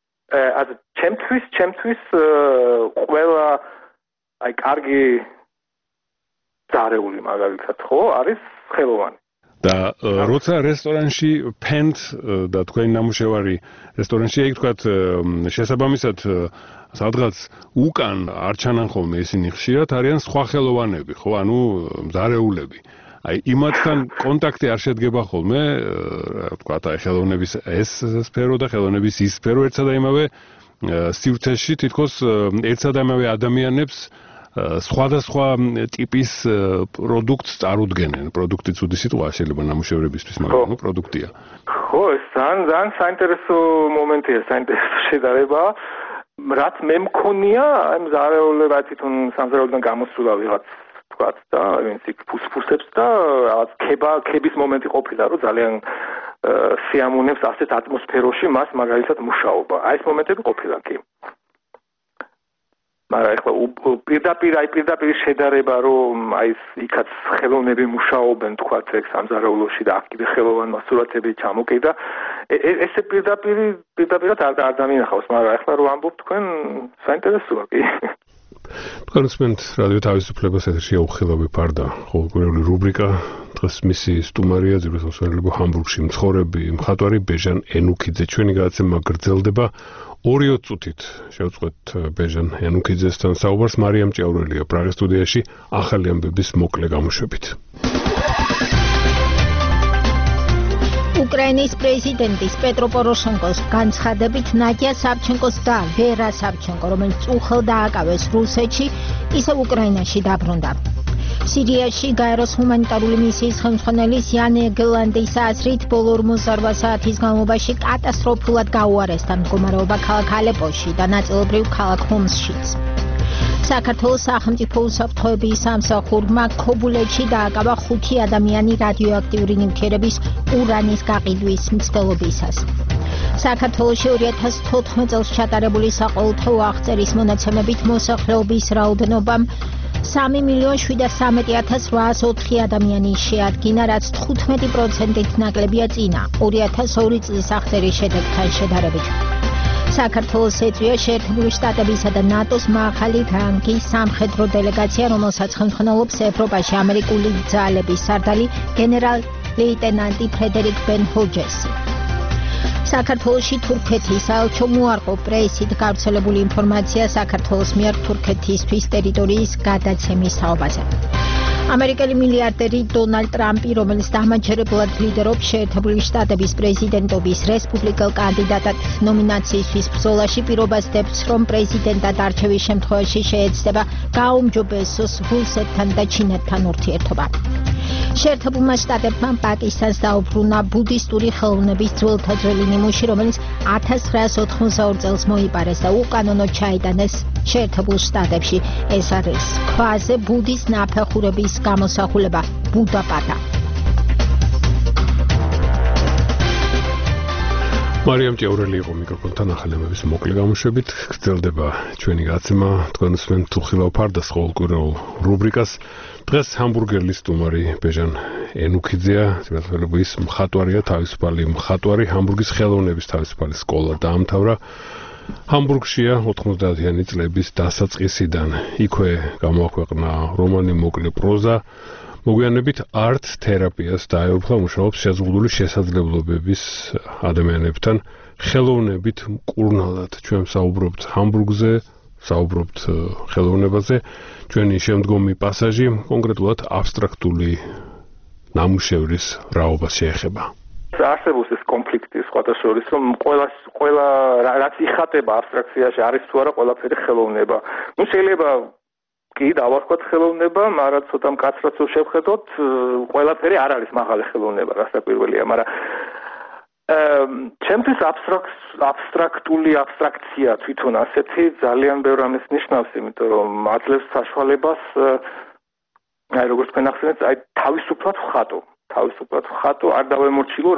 ჩემთვის ყველა აი კარგი ზარეული მაგალითად ხო არის ხელოვანი. და როცა რესტორანში ფენთ და თქვენი ნამუშევარი რესტორანში ეგ თქვათ შესაბამისად სადღაც უკან არ ჩანან ხოლმე ისინი ხშირად არიან სხვა ხელოვანები, ხო, ანუ მზარეულები. აი იმათთან კონტაქტი არ შედგება ხოლმე, რა ვთქვათ, აი ხელოვნების ეს სფერო და ხელოვნების ის სფერო ერთსა და იმავე სივრცეში თითქოს ერთსა და იმავე ადამიანებს სხვადასხვა ტიპის პროდუქტს წარუდგენენ. პროდუქტი ცუდი სიტყვაა შეიძლება ნამუშევრებისთვის, მაგრამ პროდუქტია. ხო, ეს ძალიან საინტერესო მომენტია, საინტერესო შედარება. რაც მე მქონია, აი მზარეულობა თვითონ სამზარეულოდან გამოსულა ვიღაც თქვათ და ვინც იქ ფუსფუსებს და რაღაც ქების მომენტი ყოფილა, რომ ძალიან სიამოვნებს ასეთ ატმოსფეროში მას მაგალითად მუშაობა. აი ეს მომენტები ყოფილა კი. მაგრამ ეხლა პირდაპირ შედარება რომ აი იქაც ხელოვნები მუშაობენ თქვათ ეგ სამზარეულოში და აქ კიდე ხელოვანმა სურათები ჩამოკიდა ესე პირდაპირად არ დამინახავს მაგრამ ეხლა რომ ამბობ თქვენ საინტერესოა კი თქვენ უსმენთ რადიო თავისუფლებას ეთერში უხილავი ფარდა ყოველკვირეული რუბრიკა დღეს მისი სტუმარია ძირითადად ჰამბურგში მცხოვრები მხატვარი ბეჟან ენუქიძე. ჩვენი გადაცემა გრძელდება 2 წუთით. შევწყვეთ ბეჟან ენუქიძესთან საუბარს. მარიამ ჭიაურელია პრაღის სტუდიაში ახალი ამბების მოკლე გამოშვებით. უკრაინის პრეზიდენტის პეტრო პოროშენკოს განცხადებით ნადია სავჩენკოს და ვერა სავჩენკო, რომელიც უხელ დააკავეს რუსეთში, ისევ უკრაინაში დაბრუნდა. სირიაში გაეროს ჰუმანიტარული მისიის ხელმძღვანელის იან ეგლანდის აზრით, ბოლო 48 საათის განმავლობაში კატასტროფულად გაუარესდა მდგომარეობა ქალაქ ალეპოში და ნაწილობრივ ქალაქ ჰომსშიც. საქართველოს სახელმწიფო უსაფრთხოების სამსახურმა ქობულეთში დააკავა 5 ადამიანი რადიოაქტიური ნივთიერების ურანის გაყიდვის მცდელობისას. საქართველოში 2014 წელს ჩატარებული საყოველთაო აღწერის მონაცემებით მოსახლეობის რაოდენობამ 3,713,804 ადამიანი შეადგინა, რაც 15%-ით ნაკლებია წინა 2002 წლის აღწერის შედეგთან შედარებით. საქართველოს ეწვია შეერთებული შტატებისა და ნატოს მაღალი რანგის სამხედრო დელეგაცია, რომელსაც ხელმძღვანელობს ევროპაში ამერიკული ძალების სარდალი გენერალ-ლეიტენანტი ფრედერიკ ბენ ჰოჯესი. საქართველოში თურქეთის საელჩო მოარყო პრესით გავრცელებული ინფორმაცია საქართველოს მიერ თურქეთისთვის ტერიტორიის გადაცემის თაობაზე. ამერიკელი მილიარდერი დონალდ ტრამპი, რომელიც დამაჯერებლად ლიდერობს შეერთებული შტატების პრეზიდენტობის რესპუბლიკელ კანდიდატად ნომინაციისთვის ბრძოლაში, პირობას დებს, რომ პრეზიდენტად არჩევის შემთხვევაში შეეცდება გააუმჯობესოს რუსეთთან და ჩინეთთან ურთიერთობა. შეერთებულმა შტატებმა პაკისტანს დაუბრუნა ბუდისტური ხელოვნების ძველთა ძველი ნიმუში, რომელიც 1982 წელს მოიპარეს და უკანონოდ ჩაიტანეს შეერთებულ შტატებში. ეს არის ქვაზე ბუდის ნაფეხურების გამოსახულება ბუდაპატა. მარიამ ჭიაურელი იყო მიკროფონთან ახალი ამბების მოკლე გამოშვებით. გრძელდება ჩვენი გადაცემა. თქვენ უსმენთ უხილავ ფარდას ყოველკვირეულ რუბრიკას. დღეს ჰამბურგელის სტუმარი ბეჟან ენუქიძეა, ძირითადად მხატვარია, თავისუფალი მხატვარი, ჰამბურგის ხელოვნების თავისუფალი სკოლა დაამთავრა. ჰამბურგშია 90-იანი წლების დასაწყისიდან. იქვე გამოაქვეყნა რომანი, მოკლე პროზა. მოგვიანებით არტ თერაპიას დაეუფლა, მუშაობს შეზღუდული შესაძლებლობების ადამიანებთან, ხელოვნებით მკურნალად. ჩვენ საუბრობთ ჰამბურგზე, საუბრობთ ხელოვნებაზე. ჩვენი შემდგომი პასაჟი კონკრეტულად აბსტრაქტული ნამუშევრის რაობას შეეხება. არსებობს ეს კონფლიქტი სხვათა შორის, რომ ყველა რაც იხატება აბსტრაქციაში არის თუ არა ყველაფერი ხელოვნება. შეიძლება კი დავარქვათ ხელოვნება, მაგრამ ცოტა მკაცრად შევხედოთ, ყველაფერი არ არის მაღალი ხელოვნება, რასაკვირველია, მაგრამ ჩემთვის აბსტრაქტული აბსტრაქცია თვითონ ასეთი ძალიან ბევრ ამის ნიშნავს, იმიტომ რომ აძლევს საშუალებას, როგორც თქვენ ახსენეთ, თავისუფლად ვხატო, არ დავემორჩილო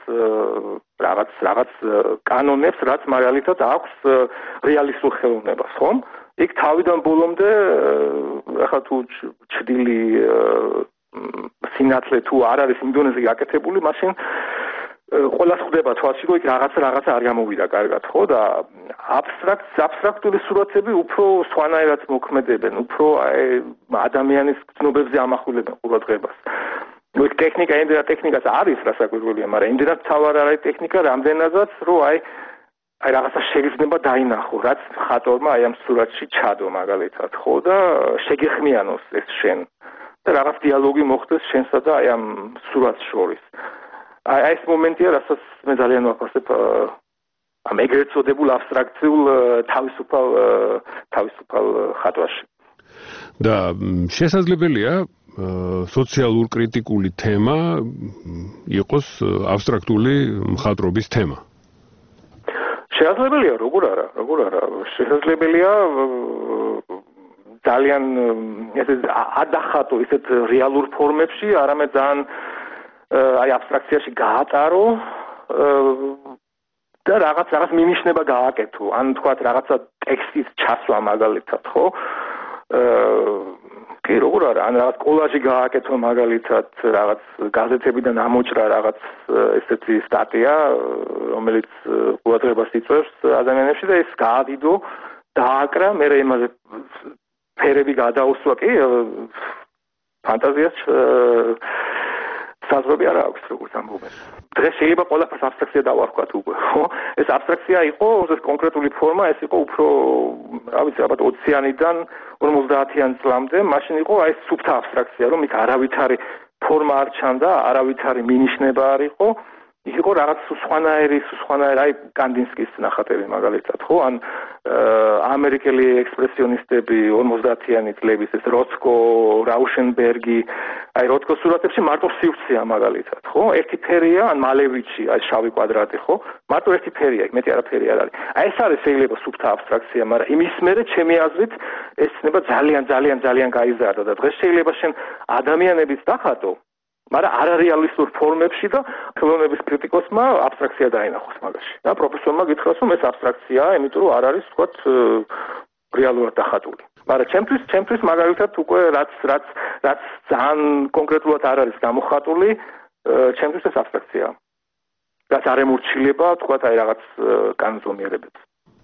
რაღაც კანონებს, რაც მაგალითად აქვს რეალისტურ ხელოვნებას, ხომ? იქ თავიდან ბოლომდე ახლა თუ ჩრდილი სინათლე თუ არ არის იმ დონეზე გაკეთებული, მაშინ ყველას ხვდება თვალში, რომ იქ რაღაცა არ გამოვიდა კარგად, ხო? და აბსტრაქტული სურათები უფრო სხვანაირად მოქმედებენ, უფრო ადამიანის ცნობებზე ამახვილებენ ყურადღებას. იქ ტექნიკაც არის რასაკვირველია, მაგრამ იმდენად თავად არის ტექნიკა, რამდენადაც რომ რაღაცა შეგრძნება დაინახო, რაც ხატორმა ამ სურათში ჩადო მაგალითად, ხო? და შეგეხმიანოს ეს შენ და რაღაც დიალოგი მოხდეს შენსა და ამ სურათს შორის. ეს მომენტია, რასაც მე ძალიან ვაფასებ ამ ეგრეთ წოდებულ აბსტრაქციულ თავისუფალ ხატვაში. და შესაძლებელია სოციალურ კრიტიკული თემა იყოს აბსტრაქტული მხატვრობის თემა. შესაძლებელია, როგორ არა, შესაძლებელია ძალიან ესე ადახატო ისეთ რეალურ ფორმებში, არამედ ძალიან აბსტრაქციაში გაატარო და რაღაც მინიშნება გააკეთო, ან თქვათ რაღაცა ტექსტის ჩასვა მაგალითად, ხო? კი, როგორ არა, ან რაღაც კოლაჟი გააკეთო მაგალითად, რაღაც გაზეთებიდან ამოჭრა რაღაც ესეთი სტატია, რომელიც ყურადღებას იწვევს ადამიანებში და ეს გაადიდო, დააკრა, მე იმაზე ფერები გადაუსვა, კი, ფანტაზიას საზღვრები არ აქვს როგორც ამბობენ. დღეს შეიძლება ყველაფერს აბსტრაქცია დავარქვათ უკვე, ხო? ეს აბსტრაქცია იყო, ეს კონკრეტული ფორმა, ეს იყო უფრო, რა ვიცი, ალბათ 20-იანიდან 50-იან წლამდე, მაშინ იყო აი ეს სუფთა აბსტრაქცია, რომ იქ არავითარი ფორმა არ ჩანდა, არავითარი მინიშნება არ იყო. იყო რაღაც სხვანაირი, აი კანდინსკის ნახატები მაგალითად, ხო? ან ამერიკელი ექსპრესიონისტები 50-იანი წლების ეს როცკო, რაუშენბერგი, აი როცკოს სურათებში მარტო სივრცეა მაგალითად, ხო? ერთი ფერია, ან მალევიჩი, აი შავი კვადრატი, ხო? მარტო ერთი ფერია, მეტი არაფერი არ არის. აი ეს არის შეიძლება სუფთა აბსტრაქცია, მაგრამ იმის მერე ჩემი აზრით ეს ცნება ძალიან გაიზარდა და დღეს შეიძლება შენ ადამიანებიც დახატო მაგრამ არარეალისტურ ფორმებში და ხელოვნების კრიტიკოსმა აბსტრაქცია დაინახოს მაგაში. და პროფესორმა გითხრას, რომ ეს აბსტრაქციაა, იმიტომ რომ არ არის, ვთქვათ, რეალურად დახატული. მაგრამ ჩემთვის მაგალითად უკვე რაც ძალიან კონკრეტულად არ არის გამოხატული, ჩემთვის ეს აბსტრაქციაა. რაც არ ემორჩილება, ვთქვათ, აი რაღაც კანონზომიერებებს.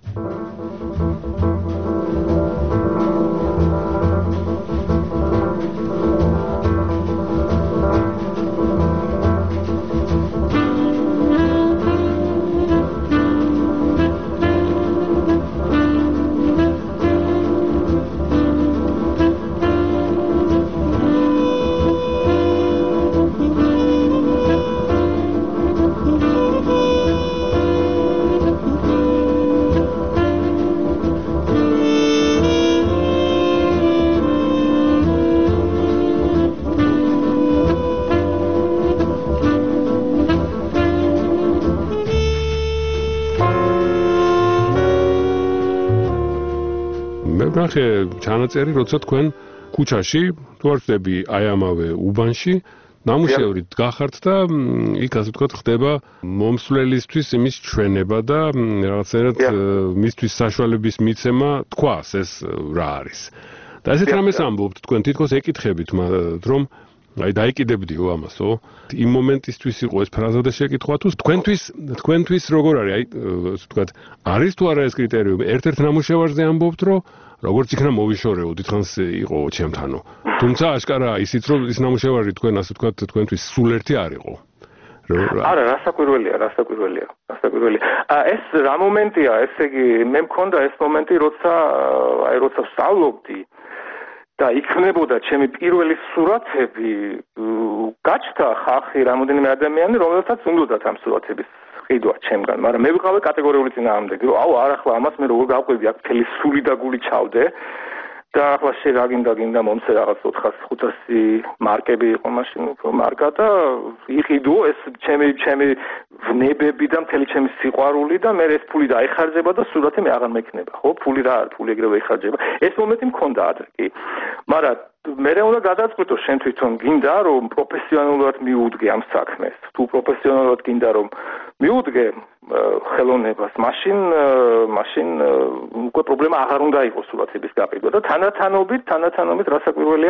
ნახე ჩანაწერი, როცა თქვენ ქუჩაში თუ არ ვწდები აი ამავე უბანში ნამუშევრით გახართ და იქ ასე ვთქვათ ხდება მომსვლელისთვის იმის ჩვენება და რაღაცნაირად მისთვის საშუალების მიცემა თქვას ეს რა არის. და ესეთ რამეს ამბობთ თქვენ თითქოს ეკითხებით რომ აი დაიკიდებდიო ამასო იმ მომენტისთვის იყო ეს ფრაზა და შეკითხვა თუ თქვენთვის როგორ არის აი ასე ვთქვათ არის თუ არა ეს კრიტერიუმი ერთ-ერთ ნამუშევარზე ამბობთ რომ როგორც იქნა მოვიშორეო დიდხანს იყო ჩემთანო თუმცა აშკარა ისიც რომ ის ნამუშევარი თქვენ ასე ვთქვათ თქვენთვის სულ ერთი არ იყო არა რასაკვირველია ეს რა მომენტია ესე იგი მე მქონდა ეს მომენტი როცა სწავლობდი და იქნებოდა ჩემი პირველი სურათები გაჩნდა ხალხი რამოდენიმე ადამიანი რომელთაც უნდათ ამ სურათების ყიდვა ჩემგან მაგრამ მე ვიყავი კატეგორიული წინააღმდეგი რომ აუ არ ახლა ამას მე როგორ გავყვები აქ მთელი სული და გული ჩავდე და ახლა შეგაგინდა მომცე რაღაც 400-500 მარკები იყო მაშინ მარკა და იყიდო ეს ჩემი ვნებები და მთელი ჩემი სიყვარული და მე ეს ფული დაიხარჯება და სურათი მე აღარ მექნება ხო ფული რა არის ფული ეგრევე იხარჯება ეს მომენტი მქონდა ადრე კი მაგრამ მე უნდა გადაწყვიტო შენ თვითონ გინდა რომ პროფესიონალურად მიუდგე ამ საქმეს თუ პროფესიონალურად გინდა რომ მიუდგე ხელოვნებას მაშინ უკვე პრობლემა აღარ უნდა იყოს სურათების გაყიდვა და თანათანობით რასაკვირველია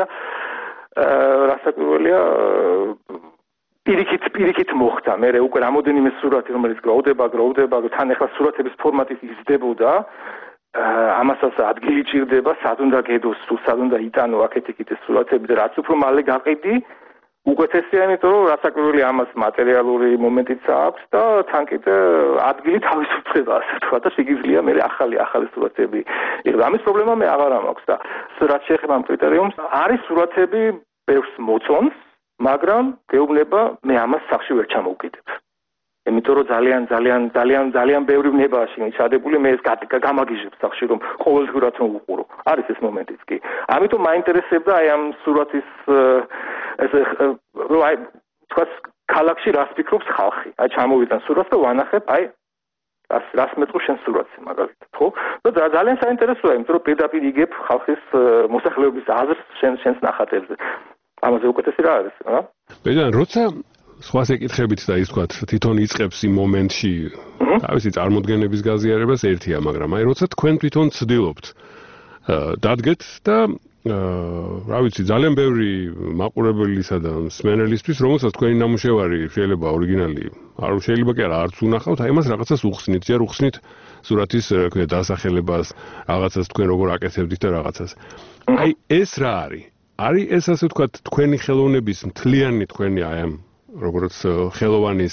პირიქით მოხდა მე უკვე რამოდენიმე სურათი რომელიც გროვდება თან ახლა სურათების ფორმატი იზრდებოდა ამასაც ადგილი ჭირდება სად უნდა გედოს თუ სად უნდა იტანო აქეთ-იქით ეს სურათები და რაც უფრო მალე გაყიდი უკეთესია იმიტომ რომ რასაკვირველი ამას მატერიალური მომენტიც აქვს და თან კიდე ადგილი თავისუფლდება ასე ვთქვა და შეგიძლია მე ახალი სურათები იღო ამის პრობლემა მე აღარ მაქვს და რაც შეეხება ამ კრიტერიუმს არის სურათები ბევრს მოწონს მაგრამ გეუბნება მე ამას სახში ვერ ჩამოვკიდებ იმიტომ რომ ძალიან ბევრი ვნებაა შენ ჩადებული მე ეს გამაგიჟებ სახში რომ ყოველდღურად რომ უყურო არის ეს მომენტიც კი ამიტომ მაინტერესებდა აი ამ სურათის აი თქვას ქალაქში რას ფიქრობს ხალხი აი ჩამოვიდნენ სურათს და ვანახებ აი რას მეწყო შენ სურათზე მაგალითად ხო და ძალიან საინტერესოა იმიტომ რომ პირდაპირ იგებ ხალხის მოსახლეობის აზრს შენს ნახატებზე ამაზე უკეთესი რა არის რა ბეჯან როცა სხვას ეკითხებით და ის თქვათ თვითონ იწყებს იმ მომენტში თავისი წარმოდგენების გაზიარებას ერთია მაგრამ აი როცა თქვენ თვითონ ცდილობთ დადგეთ და რა ვიცი ძალიან ბევრი მაყურებლისა და მსმენელისთვის რომელსაც თქვენი ნამუშევარი შეიძლება ორიგინალი არ შეიძლება კი არა არც უნახავთ აი მას რაღაცას უხსნით ზიარ უხსნით სურათის რა ქვია დასახელებას რაღაცას თქვენ როგორ აკეთებდით და რაღაცას აი ეს რა არის ეს ასე ვთქვათ თქვენი ხელოვნების მთლიანი თქვენი აი ამ როგორც ხელოვანის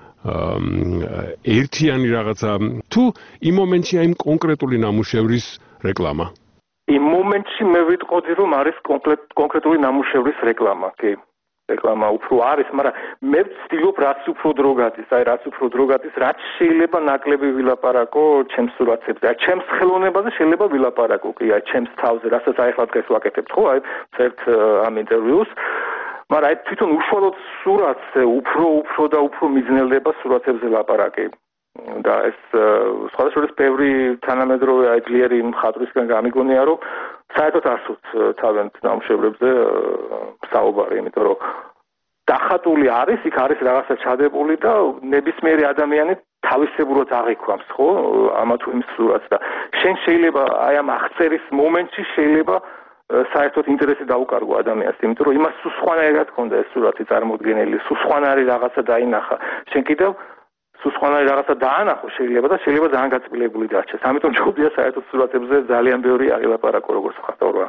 ერთიანი რაღაცა თუ იმ მომენტში აი კონკრეტული ნამუშევრის რეკლამა? იმ მომენტში მე ვიტყოდი რომ არის კონკრეტული ნამუშევრის რეკლამა, კი. რეკლამა უფრო არის, მაგრამ მე ვცდილობ რაც უფრო დრო გადის, რაც შეიძლება ნაკლები ვილაპარაკო ჩემს სურათებზე. აი ჩემს ხელოვნებაზე შეიძლება ვილაპარაკო, კი, აი ჩემს თავზე, რასაც აი ახლა დღეს ვაკეთებთ, ხო, აი ერთ ამ ინტერვიუს. მაგრამ აი თვითონ უშუალოდ სურათზე უფრო და უფრო მიზნელდება სურათებზე ლაპარაკი. და ეს სხვადასხვა ბევრი თანამედროვე აი ძლიერი მხატვრისგან გამიგონია, რომ საერთოდ არცუთ თავიანთ ნამუშევრებზე საუბარი, იმიტომ რომ დახატული არის, იქ არის რაღაცა ჩადებული და ნებისმიერი ადამიანი თავისებურად აღიქვამს, ხო, ამა თუ იმ სურათს და შენ შეიძლება აი ამ აღწერის მომენტში შეიძლება საერთოდ ინტერესი დაუკარგო ადამიანს, იმიტომ რომ იმას სულ სხვანაირად ჰქონდა ეს სურათი წარმოდგენილი, სულ სხვანაირი რაღაცა დაინახა. შენ კიდევ სულ სხვანაირი რაღაცა დაანახო შეიძლება და შეიძლება ძალიან გაწილებული დარჩეს. ამიტომ ჯობია საერთოდ სურათებზე ძალიან ბევრი აღილაპარაკო, როგორც ხატავდა.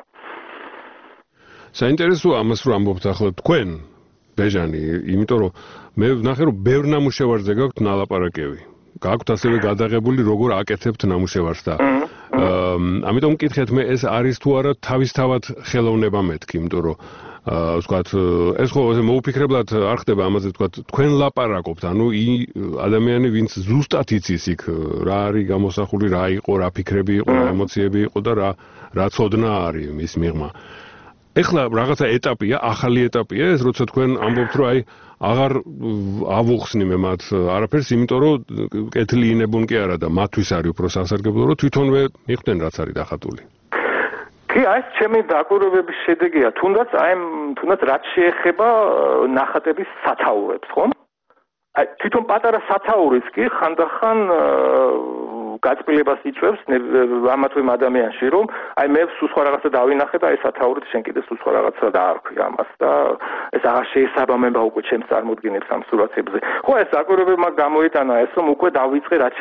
საინტერესოა ამას რომ ამბობთ ახლა თქვენ, ბეჟანი, იმიტომ რომ მე ვნახე რომ ბევრ ნამუშევარზე გაქვთ ნალაპარაკები. გაქვთ ასევე გადაღებული როგორ აკეთებთ ნამუშევარს და ამიტომ მკითხეთ მე ეს არის თუ არა თავისთავად ხელოვნება მეთქი, იმიტომ რომ ვთქვათ, ეს ხო მოუფიქრებლად არ ხდება ამაზე ვთქვათ, თქვენ ლაპარაკობთ, ანუ ადამიანი ვინც ზუსტად იცის იქ რა არის გამოსახული, რა იყო, რა ფიქრები იყო, რა ემოციები იყო და რა ცოდნა არის მის მიღმა. ეხლა რაღაცა ეტაპია, ახალი ეტაპია ეს, როცა თქვენ ამბობთ, რომ აი აღარ ავუხსნიმე მათ არაფერს, იმიტომ რომ კეთილი ინებონ კი არა და მათთვის არის უფრო სასარგებლო, რომ თვითონვე მიხვდნენ რაც არის დახატული. კი, აი ჩემი დაკვირვებების შედეგია, თუნდაც რაც შეეხება ნახატების სათაურებს, ხო? აი თვითონ პატარა სათაურიც კი ხანდახან გაწილებას იწვევს ამა თუ იმ ადამიანში, რომ აი მე სულ სხვა რაღაცა დავინახე და ეს სათაურით შენ კიდე სულ სხვა რაღაცა დაარქვი ამას და ეს აღარ შეესაბამება უკვე ჩემს წარმოდგენებს ამ სურათებზე. ხო, ეს დაკვირვებებმა გამოიტანა ეს, რომ უკვე დავიწყე რაც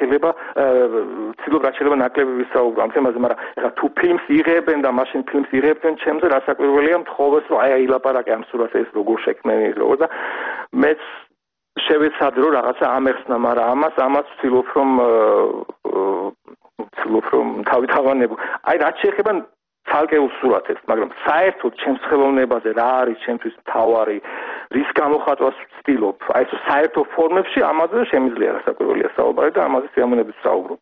შეიძლება ნაკლები ვისაუბრო ამ თემაზე, მაგრამ ეხლა თუ ფილმს იღებენ და მაშინ ფილმს იღებენ ჩემზე, რა საკვირველია მთხოვეს, რომ აი ილაპარაკე ამ სურათზე ეს როგორ შექმნილი როგორ და მეც შევეცადე რომ რაღაცა ამეხსნა, მაგრამ ამას ვცდილობ რომ თავი-თავანებო. აი რაც შეეხება ცალკეულ სურათებს, მაგრამ საერთოდ ჩემს ხელოვნებაზე რა არის ჩემთვის მთავარი, რის გამოხატვას ვცდილობ, აი ეს საერთო ფორმებში ამაზე შემიძლია რასაკვირველია საუბარი და ამაზე სიამოვნებით ვსაუბრობ.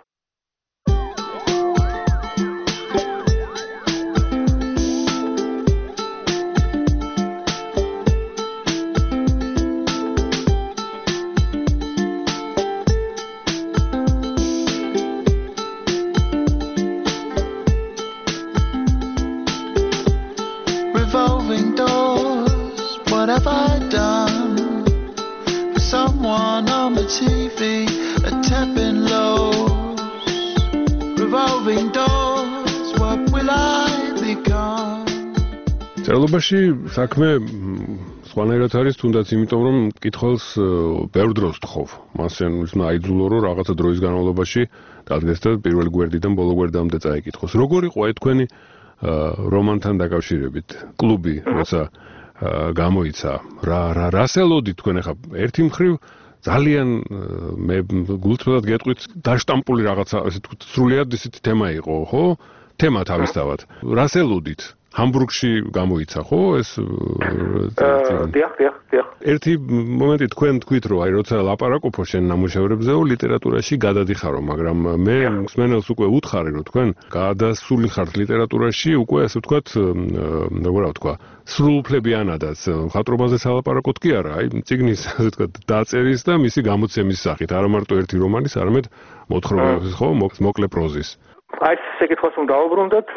What have I done for someone on the TV, a tapping lows, revolving doors, what will I become? წერლობაში საქმე სხვანაირად არის, თუნდაც იმიტომ რომ მკითხველს ბევრ დროს თხოვ. მასენ აიძულო რომ რაღაცა დროის განმავლობაში დადგეს და პირველი გვერდიდან ბოლო გვერდამდე წაიკითხოს. როგორ იყო აი თქვენი რომანთან დაკავშირებით კლუბი, როცა გამოიცა რა სელოდით თქვენ ახლა ერთი მხრივ ძალიან მე გულწრფელად გეტყვით დაშტამპული რაღაცა ესე თქვით სრულიად ისეთი თემა იყო ხო თემა თავისთავად რა სელოდით ჰამბურგში გამოიცა ხო ეს დიახ ერთი მომენტი თქვენ თქვით რომ აი როცა ლაპარაკობ შენ ნამუშევრებზეო ლიტერატურაში გადადიხარო მაგრამ მე მსმენელს უკვე უთხარი რომ თქვენ გადასული ხართ ლიტერატურაში უკვე ასე ვთქვათ როგორ ვთქვა სრულუფლებიანადაც მხატვრობაზე სალაპარაკოთ კი არა აი წიგნის ასე ვთქვათ დაწერის და მისი გამოცემის სახით არა მარტო ერთი რომანის არამედ მოთხრობების ხო მოკლე პროზის აი შეკითხვას უნდა დავუბრუნდეთ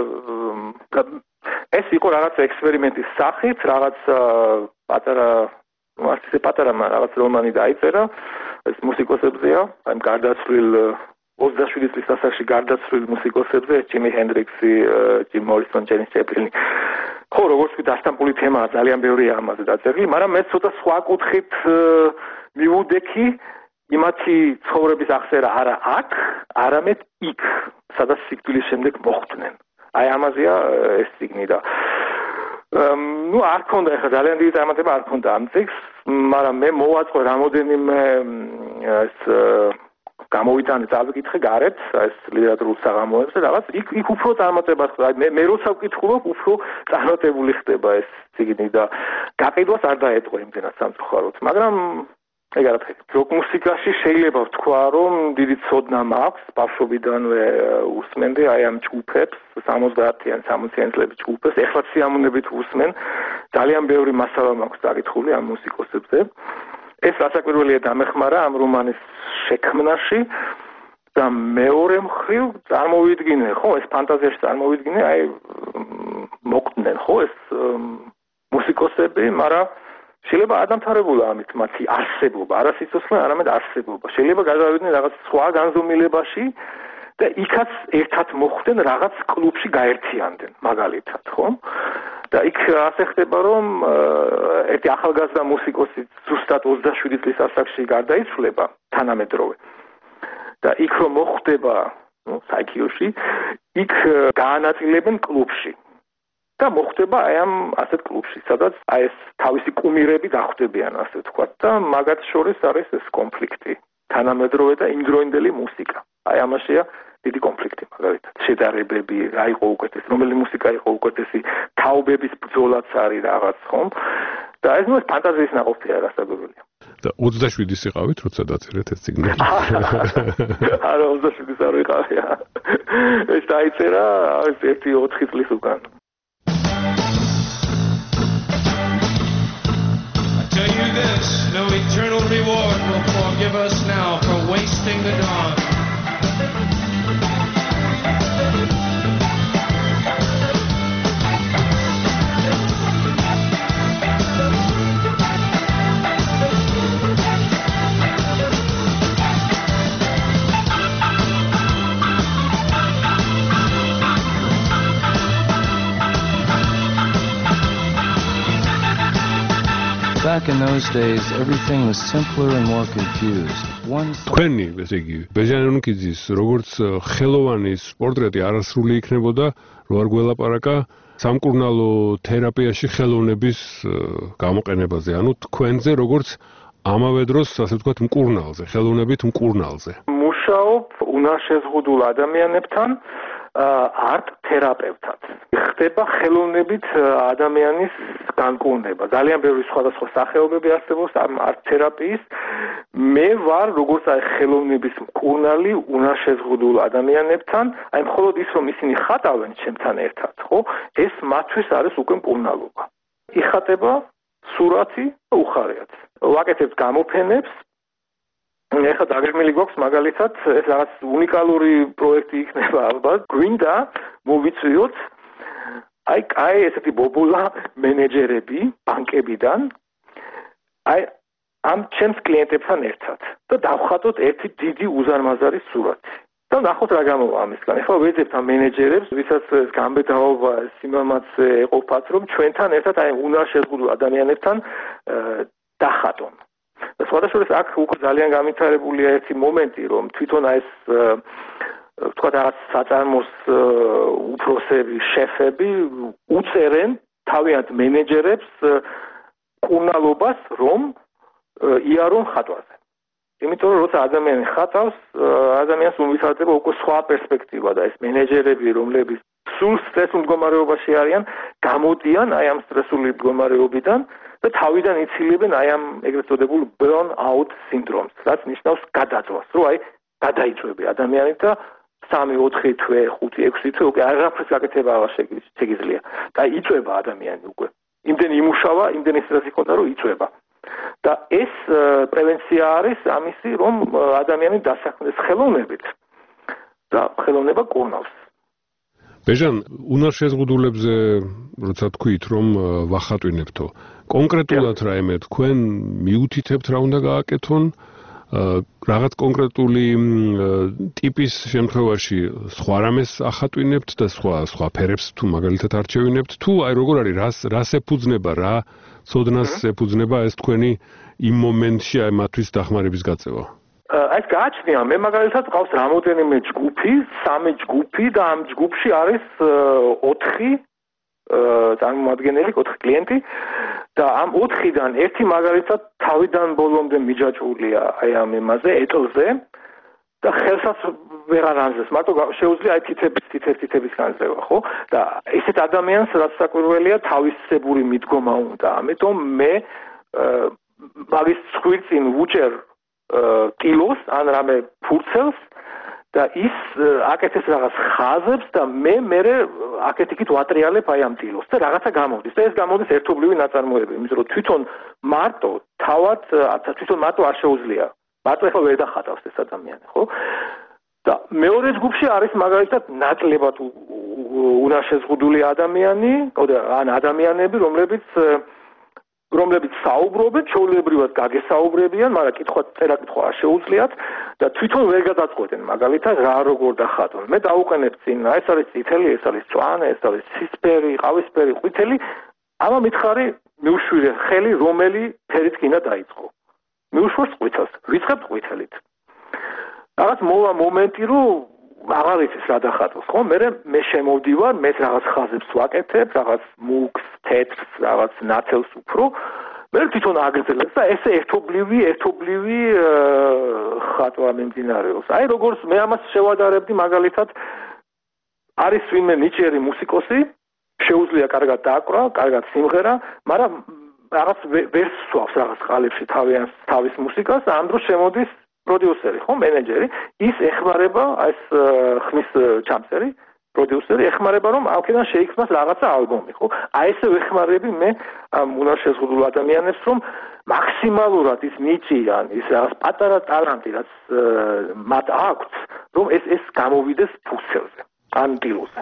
ეს იყო რაღაც ექსპერიმენტის სახით, რაღაც პატარა რაღაც რომანი დაიწერა, ეს მუსიკოსებზეა, აი გარდაცვლილ 27 წლის ასაკში გარდაცვლილ მუსიკოსებზე, ჯიმი ჰენდრიქსი, ჯიმ მორისონ, ჯენის ჯეპლინი. ხო, როგორც ვთქვი, დასტამპული თემაა, ძალიან ბევრია ამაზე დაწერილი, მაგრამ მე ცოტა სხვა კუთხით მივუდექი იმათი ცხოვრების აღწერა არა აქ, არამედ იქ, სადაც სიკვდილის შემდეგ მოხვდნენ. აი ამაზეა ეს ციგნი და ну არ ქონდა ახლა ძალიან დიდი წარმატება არ ქონდა ამ წიგს, მაგრამ მე მოვაწყო რამოდენიმე ეს გამოვიტანე წავიკითხე გარეთ ეს ლიტერატურულ საღამოებს და რაღაც იქ უფრო წარმატება ხდება. მე როცა ვკითხულობ, უფრო წარმატებული ხდება ეს წიგნი და გაყიდვას არ დაეწყო იმდენად სამწუხაროდ, მაგრამ ეგ არაფერი. როკ მუსიკაში შეიძლება ვთქვა, რომ დიდი ცოდნა მაქვს, ბავშვობიდანვე უსმენდი აი ამ ჯგუფებს, 70-იან, 60-იან წლების ჯგუფებს, ეხლაც სიამოვნებით უსმენ. ძალიან ბევრი მასალა მაქვს დაკითხული ამ მუსიკოსებზე. ეს რასაკვირველია დამეხმარა ამ რომანის შექმნაში და მეორე მხრივ წარმოვიდგინე, ხო, ეს ფანტაზიაში წარმოვიდგინე, აი მოკვდნენ, ხო, ეს მუსიკოსები, მაგრამ შეიძლება არ დამთავრებულა ამით მათი არსებობა, არა სიცოცხლე, არამედ არსებობა. შეიძლება გადავიდნენ რაღაც სხვა განზომილებაში და იქაც ერთად მოხვდნენ რაღაც კლუბში გაერთიანდნენ, მაგალითად, ხო? და იქ ასე ხდება, რომ ერთი ახალგაზრდა მუსიკოსი ზუსტად 27 წლის ასაკში გარდაიცვლება თანამედროვე. და იქ რომ მოხვდება, ну, საიქიოში, იქ გაანაწილებენ კლუბში. და მოხვდება აი ამ ასეთ კლუბში, სადაც აი ეს თავისი კუმირები დახვდებიან, ასე ვთქვათ, და მაგათ შორის არის ეს კონფლიქტი, თანამედროვე და იმდროინდელი მუსიკა. აი ამაშია დიდი კონფლიქტი, მაგალითად, შედარებები, რა იყო უკეთესი, რომელი მუსიკა იყო უკეთესი, თაობების ბრძოლაც არის რაღაც, ხომ? და ეს ნუ ფანტაზიის ნაყოფია, რასაკვირველია. და 27-ის იყავით, როცა დაწერეთ ეს წიგნი? არა, 27-ის არ ვიყავი. ეს დაიწერა 1-4 წლის უკან. Tell you this, no eternal reward will forgive us now for wasting the dawn. Back in those days, everything was simpler and more confused. თქვენი, ესე იგი, ბეჟანონკიძის როგორც ხელოვანის პორტრეტი არასრული იქნებოდა, რო არ გველაპარაკა სამკურნალო თერაპიაში ხელოვნების გამოყენებაზე, ანუ თქვენზე როგორც ამავე დროს, ასე ვთქვათ, მკურნალზე, ხელოვნებით მკურნალზე. მუშაობ უნარშეზღუდულ ადამიანებთან, არტ თერაპევტად. ხდება ხელოვნებით ადამიანის განკურნება. ძალიან ბევრი სხვადასხვა სახეობები არსებობს ამ არტ თერაპიის. მე ვარ როგორც აი ხელოვნების მკურნალი უნარშეზღუდულ ადამიანებთან, აი მხოლოდ ის რომ ისინი ხატავენ ჩემთან ერთად, ხო? ეს მათთვის არის უკვე მკურნალობა. იხატება სურათი და უხარიათ. ვაკეთებთ გამოფენებს. ეხლა დაგეგმილი გვაქვს მაგალითად ეს რაღაც უნიკალური პროექტი იქნება ალბათ. გვინდა მოვიწვიოთ აი ესეთი ბობულა მენეჯერები ბანკებიდან აი ამ ჩემს კლიენტებთან ერთად და დავხატოთ ერთი დიდი უზარმაზარი სურათი. და ნახოთ რა გამოვა ამისგან. ეხლა ვეძებთ ამ მენეჯერებს, ვისაც გამბედაობა სიმამაცე ეყოფათ, რომ ჩვენთან ერთად აი უნარშეზღუდულ ადამიანებთან დახატონ. და სხვადასხვა აქ უკვე ძალიან განვითარებულია ერთი მომენტი, რომ თვითონ ეს ვთქვათ რაღაც საწარმოს უფროსები, შეფები უწერენ თავიანთ მენეჯერებს კურნალობას, რომ იარონ ხატვაზე. იმიტომ რომ როცა ადამიანი ხატავს, ადამიანს უმვითარდება უკვე სხვა პერსპექტივა და ეს მენეჯერები, რომლებიც სულ სტრესულ მდგომარეობაში არიან, გამოდიან აი ამ სტრესული მდგომარეობიდან და თავიდან იცილებენ აი ამ ეგრეთ წოდებულ burn out სინდრომს, რაც ნიშნავს გადაწვას, რომ აი გადაიწვევი ადამიანი და 3-4 თვე, 5-6 თვე უკვე აღარაფერს გაკეთება აღარ შეგიძლია. და იწვება ადამიანი უკვე. იმდენი იმუშავა, იმდენი სტრესი ქონდა, რომ იწვება. და ეს პრევენცია არის ამისი, რომ ადამიანი დასაქმდეს ხელოვნებით და ხელოვნება კურნავს. ბეჟან, უნარშეზღუდულებზე როცა თქვით, რომ ვახატვინებთო, კონკრეტულად რაიმე თქვენ მიუთითებთ რა უნდა გააკეთონ, რაღაც კონკრეტული ტიპის შემთხვევაში სხვა რამეს ახატვინებთ და სხვა ფერებს თუ მაგალითად არჩევინებთ, თუ აი როგორ არის, რას ეფუძნება, რა ცოდნას ეფუძნება ეს თქვენი იმ მომენტში აი მათთვის დახმარების გაწევა? ეს გააჩნია, მე მაგალითად ყავს რამოდენიმე ჯგუფი, 3 ჯგუფი და ამ ჯგუფში არის 4 წარმომადგენელი, 4 კლიენტი და ამ 4-დან ერთი მაგალითად თავიდან ბოლომდე მიჯაჭვულია აი ამ იმაზე, ეტლზე და ხელსაც ვეღარ ანზეს, მარტო შეუძლია აი თითების განზრევა, ხო? და ესეთ ადამიანს რაც საკვირველია თავისებური მიდგომა უნდა. ამიტომ მე მაგის ცხვირწინ ვუჭერ ტილოს ან რამე ფურცელს და ის აკეთებს რაღაც ხაზებს და მე აკეთიკით ვატრიალებ აი ამ ტილოს და რაღაცა გამოდის და ეს გამოდის ერთობლივი ნაწარმოებები, იმიტომ რომ თვითონ მარტო არ შეუძლია. მარტო ახლა ვერ დახატავს ეს ადამიანი, ხო? და მეორე ჯგუფში არის მაგალითად ნაკლებად უნარშეზღუდული ადამიანი, ან ადამიანები, რომლებიც საუბრობენ, ჩვეულებრივად გაგესაუბრებიან, მაგრამ წერა-კითხვა არ შეუძლიათ და თვითონ ვერ გადაწყვეტენ მაგალითად რა როგორ დახატონ. მე დავუყენებ წინ, ეს არის წითელი, ეს არის მწვანე, ეს არის ცისფერი, ყავისფერი, ყვითელი. ამა მითხარი, მიუშვირე ხელი, რომელი ფერით გინდა დაიწყო. მიუშვერს ყვითელს, ვიწყებთ ყვითელით. რაღაც მოვა მომენტი, რომ აღარ იცის რა დახატოს, ხო? მე შემოვდივარ, მე რაღაც ხაზებს ვაკეთებ, რაღაც მუქს, თეთრს, რაღაც ნათელს უფრო. მე თვითონ აგრძელებ და ესე ერთობლივი ხატვა მიმდინარეობს. აი როგორც მე ამას შევადარებდი მაგალითად არის ვინმე ნიჭიერი მუსიკოსი, შეუძლია კარგად დააკვრა, კარგად სიმღერა, მაგრამ რაღაც ვერ სვავს რაღაც ყალებში თავის მუსიკას, ამ დროს შემოდის პროდიუსერი, ხო, მენეჯერი, ის ეხმარება, ეს ხმის ჩამწერი, პროდიუსერი ეხმარება, რომ აქედან შეიქმნას რაღაცა ალბომი, ხო? აი ესე ვეხმარები მე ამ უნარშეზღუდულ ადამიანებს, რომ მაქსიმალურად ის ნიჭი ან ის რაღაც პატარა ტალანტი, რაც მათ აქვთ, რომ ეს გამოვიდეს ფურცელზე, ან ტილოზე.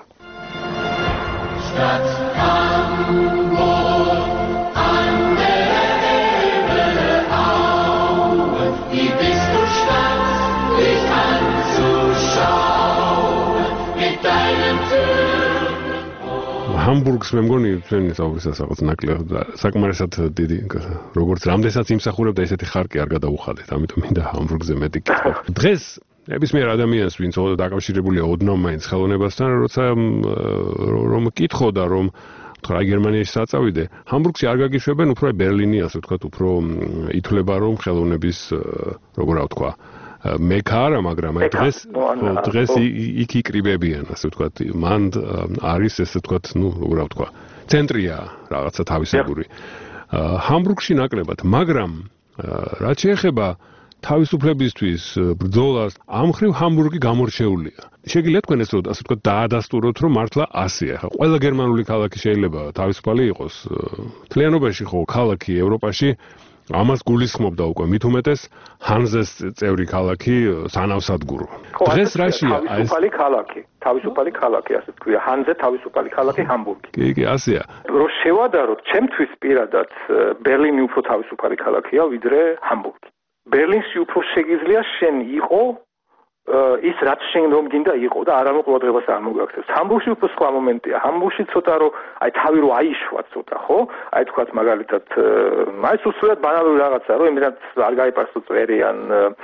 ჰამბურგს მე მგონი ჩვენი საუბრისას რაღაც ნაკლებად საკმარისად დიდი როგორც რამდენსაც იმსახურებდა ესეთი ხარკი არ გადაუხადეთ, ამიტომ მინდა ჰამბურგზე მეტი კითხვა. დღეს ნებისმიერ ადამიანს ვინც დაკავშირებულია ოდნავ მაინც ხელოვნებასთან, როცა რომ კითხოდა რომ თქვა გერმანიაში საწავიდე, ჰამბურგში არ გაგიშვებენ, უფრო ბერლინი, ასე ვთქვათ, უფრო ითვლება რომ ხელოვნების როგორ ვთქვა მექა არა, მაგრამ აი დღეს იქ იკრიბებიან, ასე ვთქვათ, მან არის ესე ვთქვათ, როგორ ვთქვა, ცენტრია რაღაცა თავისებური. ჰამბურგში ნაკლებად, მაგრამ რაც შეეხება თავისუფლებისთვის ბრძოლას, ამ მხრივ ჰამბურგი გამორჩეულია. შეგიძლიათ თქვენ ეს ასე ვთქვათ, დაადასტუროთ, რომ მართლა ასეა. ხა ყველა გერმანული ქალაქი შეიძლება თავისუფალი იყოს. მთლიანობაში ხო ქალაქი ევროპაში ამას გულისხმობდა უკვე მით უმეტეს ჰანზეს წევრი ქალაქი სანავსადგურო. დღეს რაშია თავისუფალი ქალაქი, ასე თქვია, ჰანზე თავისუფალი ქალაქი ჰამბურგი. კი, ასეა. რომ შევადაროთ, ჩემთვის პირადად ბერლინი უფრო თავისუფალი ქალაქია, ვიდრე ჰამბურგი. ბერლინში უფრო შეგიძლია შენ იყო ის რაც შენ რომ გინდა იყო და არავინ ყურადღებას არ მოგაქცევს. ჰამბურგში უფრო სხვა მომენტია. ჰამბურგში ცოტა რომ აი თავი რო აიშვა ცოტა, ხო? აი თქვათ მაგალითად აი სულსულიად ბანალური რაღაცა, რომ იმედად არ გაიპარსო წვერი ან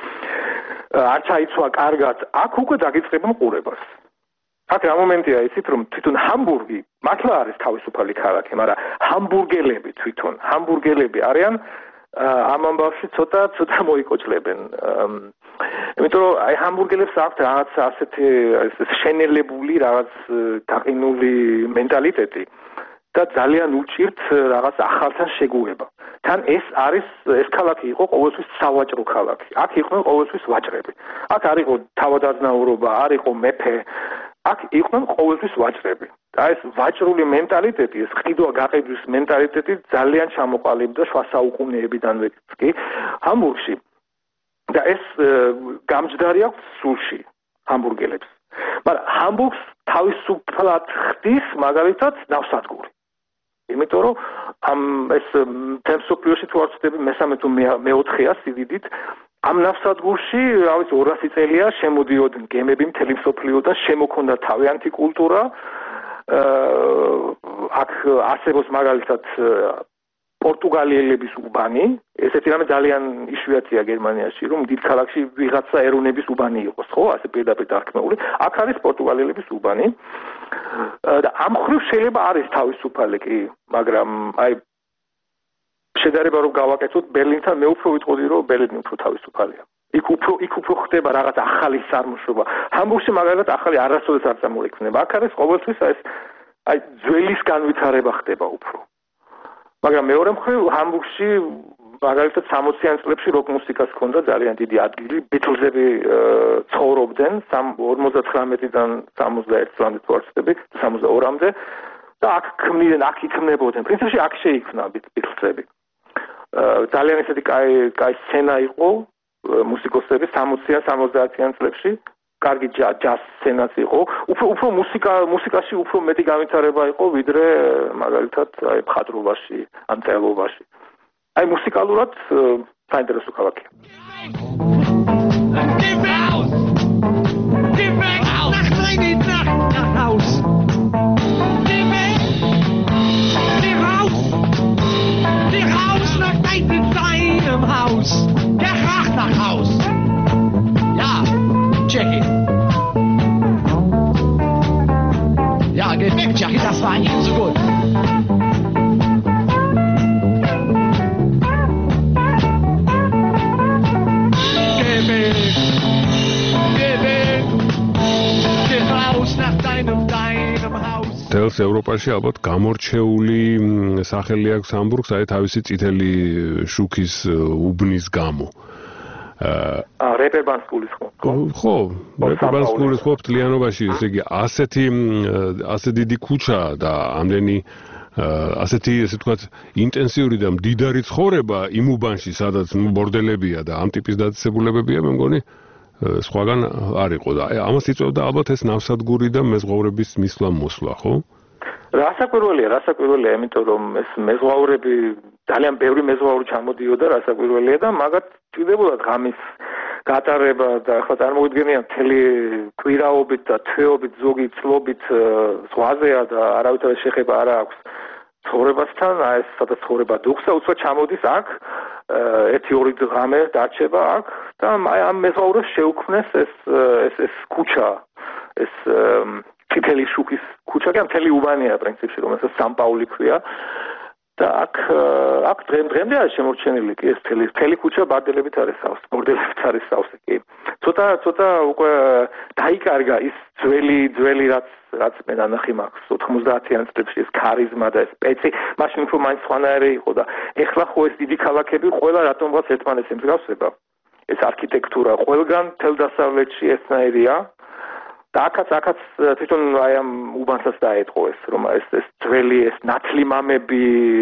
არ ჩაიცვა კარგად, აქ უკვე დაგიწყება მყურებას. აქ რა მომენტია იცით, რომ თვითონ ჰამბურგი მართლა არის თავისუფალი ქალაქი, მაგრამ ჰამბურგელები არიან ამ ამბავში ცოტა მოიკოჭლებენ. იმიტომ რომ აი ჰამბურგელებს აქვთ რაღაც ასეთი შენელებული რაღაც დაყინული მენტალიტეტი და ძალიან უჭირთ რაღაც ახალთან შეგუება. თან ეს ქალაქი იყო ყოველთვის სავაჭრო ქალაქი. აქ იყვნენ ყოველთვის ვაჭრები. აქ არ იყო თავადაზნაურობა, არ იყო მეფე. აქ იყვნენ ყოველთვის ვაჭრები. და ეს ვაჭრული მენტალიტეტი, ეს ყიდვა-გაყიდვის მენტალიტეტი ძალიან ჩამოყალიბდა შუა საუკუნეებიდანვე კი ჰამბურგში. და ეს გამჯდარი აქვს სულში ჰამბურგელებს. მაგრამ ჰამბურგს თავისუფლად ხდის მაგალითად ნავსადგური. იმიტომ რომ ეს თემსოფლიოში თუ არ ვცდები მესამე თუ მეოთხეა სიდიდით ამ ნავსადგურში, რა ვიცი 200 წელია შემოდიოდნენ გემები მთელი მსოფლიოდან, შემოქონდა თავიანთი კულტურა. აქ არსებობს მაგალითად პორტუგალიელების უბანი, ესეთი რამე ძალიან იშვიათია გერმანიაში, რომ დიდ ქალაქში ვიღაცა ეროვნების უბანი იყოს, ხო, ასე პირდაპირ დარქმეული. აქ არის პორტუგალიელების უბანი. და ამ ხრივ შეიძლება არის თავისუფალი კი, მაგრამ აი შედარება რომ გავაკეთოთ ბერლინთან, მე უფრო ვიტყოდი რომ ბერლინი უფრო თავისუფალია. იქ უფრო ხდება რაღაც ახალი წარმოშობა. ჰამბურგში მაგალითად ახალი არასოდეს არ წამოიქნება. აქ არის ყოველთვის აი ძველის განვითარება ხდება უფრო. მაგრამ მეორე მხრივ ჰამბურგში მაგალითად 60-იან წლებში როკ მუსიკას ჰქონდა ძალიან დიდი ადგილი. ბიტლზები ცხოვრობდნენ 59-დან 61 წლამდე თუ არ ვცდები, 62-მდე და აქ იქმნებოდნენ. პრინციპში აქ შეიქმნა ბიტლზები. ძალიან ესეთი კაი სცენა იყო მუსიკოსები 60-იან 70-იან წლებში. კარგი ჯაზ სცენაც იყო. უფრო მუსიკაში უფრო მეტი განვითარება იყო ვიდრე მაგალითად აი მხატვრობაში, ან მწერლობაში. აი მუსიკალურად საინტერესო ქალაქია. Check it. Ja, geht weg, Jackie, das war nicht so gut. Geh weg, geh raus nach deinem Haus. თელს ევროპაში ალბათ გამორჩეული სახელი აქვს ჰამბურგს, აი თავისი წითელი შუქის უბნის გამო. რეპერბანსკულის ხო, რეპერბანსკულის ხო მთლიანობაში, ესე იგი ასე დიდი ქუჩა და ამდენი ასეთი ესე ვთქვათ ინტენსიური და მდიდარი ცხოვრება იმ უბანში, სადაც ბორდელებია და ამ ტიპის დაწესებულებებია, მე მგონი სხვაგან არ იყო და ამას იწვევდა ალბათ ეს ნავსადგური და მეზღვაურების მისვლა-მოსვლა, ხო? რასაკვირველია, იმიტომ რომ ეს მეზღვაურები ძალიან ბევრი მეზღვაური ჩამოდიოდა, რასაკვირველია და მაგათ ჭირდებოდა ღამის გატარება და ახლა წარმოვიდგენია მთელი კვირაობით და თვეობით ზოგი წლობით ზღვაზეა და არავითარი შეხება არ აქვს ცხოვრებასთან, აი ეს სადაც ცხოვრება დუხს და უცბად ჩამოდის აქ 1-2 ღამე დარჩება აქ და აი ამ მეზღვაურებს შეუქმნეს ეს ქუჩა, ეს წითელი შუქის ქუჩა, კი მთელი უბანია პრინციპში, რომელსაც სამპაული ქვია. და აქ დღემდე არის შემორჩენილი კი ეს მთელი ქუჩა ბორდელებით არის სავსე კი. ცოტა უკვე დაიკარგა ის ძველი რაც მე ნანახი მაქვს 90-იან წლებში ეს ქარიზმა და ეს სპეცი, მაშინ უფრო მაინც სხვანაირი იყო და ეხლა ხო ეს დიდი ქალაქები ყველა რატომღაც ერთმანეთს ემსგავსება. ეს არქიტექტურა ყველგან მთელ დასავლეთში ესნაირია. და აქაც თვითონ აი ამ უბანსაც დაეთყო ეს რომ ეს ძველი ეს ნათლი მამები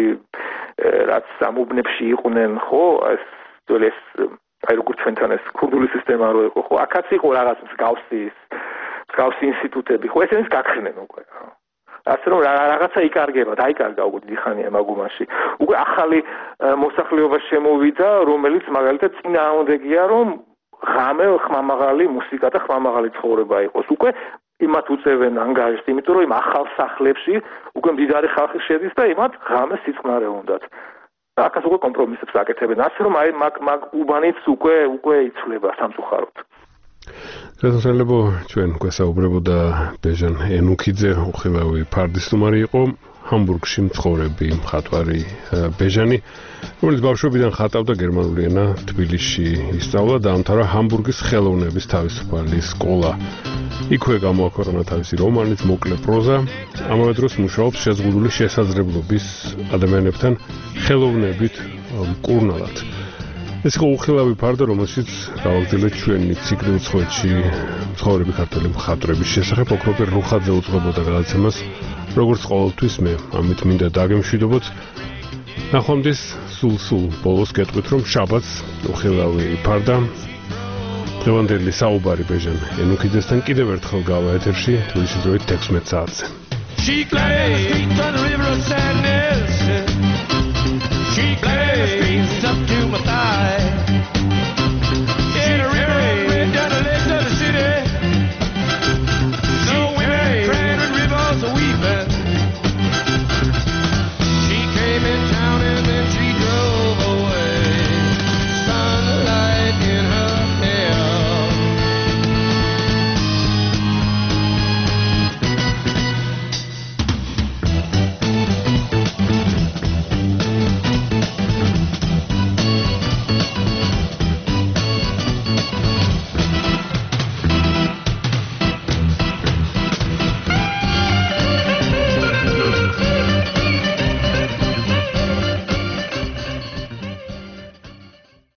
რაც ამ უბნებში იყვნენ ხო ეს ძველი ეს აი როგორც ჩვენთან ეს კუნძული სისტემა რო იყო ხო აქაც იყო რაღაც მსგავსი ინსტიტუტები ხო ესენს გაქრნენ უკვე ასე რომ რაღაცა დაიკარგა უკვე დიდი ხანია მაგ უბანში უკვე ახალი მოსახლეობა შემოვიდა რომელიც მაგალითად წინააღმდეგია რომ ღამე ხმამაღალი მუსიკა და ხმამაღალი ცხოვრება იყოს. უკვე იმათ უწევენ ანგარიშს, იმიტომ რომ იმ ახალ სახლებში უკვე მდიდარი ხალხი შედის და იმათ ღამე სიწყნარე უნდათ. და აქაც უკვე კომპრომისებს აკეთებენ. ასე რომ აი მაგ უბანიც უკვე იცვლება სამწუხაროდ. შესაძლოა ჩვენ გვესაუბრებოდა ბეჟან ენუქიძე, უხილავი ფარდისტუმარი იყო. ჰამბურგში მცხოვრები მხატვარი ბეჟანი, რომელიც ბავშვობიდან ხატავდა გერმანული ენა, თბილისში ისწავლა, დაამთავრა ჰამბურგის ხელოვნების თავისუფალი სკოლა. იქვე გამოაქვეყნა თავისი რომანიც მოკლე პროზა, ამავე დროს მუშაობს შეზღუდული შესაძლებლობის ადამიანებთან ხელოვნებით მკურნალად. ეს იყო უხილავი ფარდა, რომელშიც გავაგრძელეთ ჩვენი ციკლი უცხოეთში მცხოვრები ქართველი მხატვრების შესახებ. ოქროპერ რუხაძე უძღვებოდა გადაცემას. როგორც ყოველთვის მე ამით მინდა დაგემშვიდობოთ. ნახვამდის სულ ბოლოს გეტყვით რომ შაბათს უხილავი ფარდა დღევანდელი საუბარი ბეჟან ენუქიძესთან კიდევ ერთხელ გავა ეთერში თბილისის დროით 16 საათზე. She plays on the river of sadness. She plays up to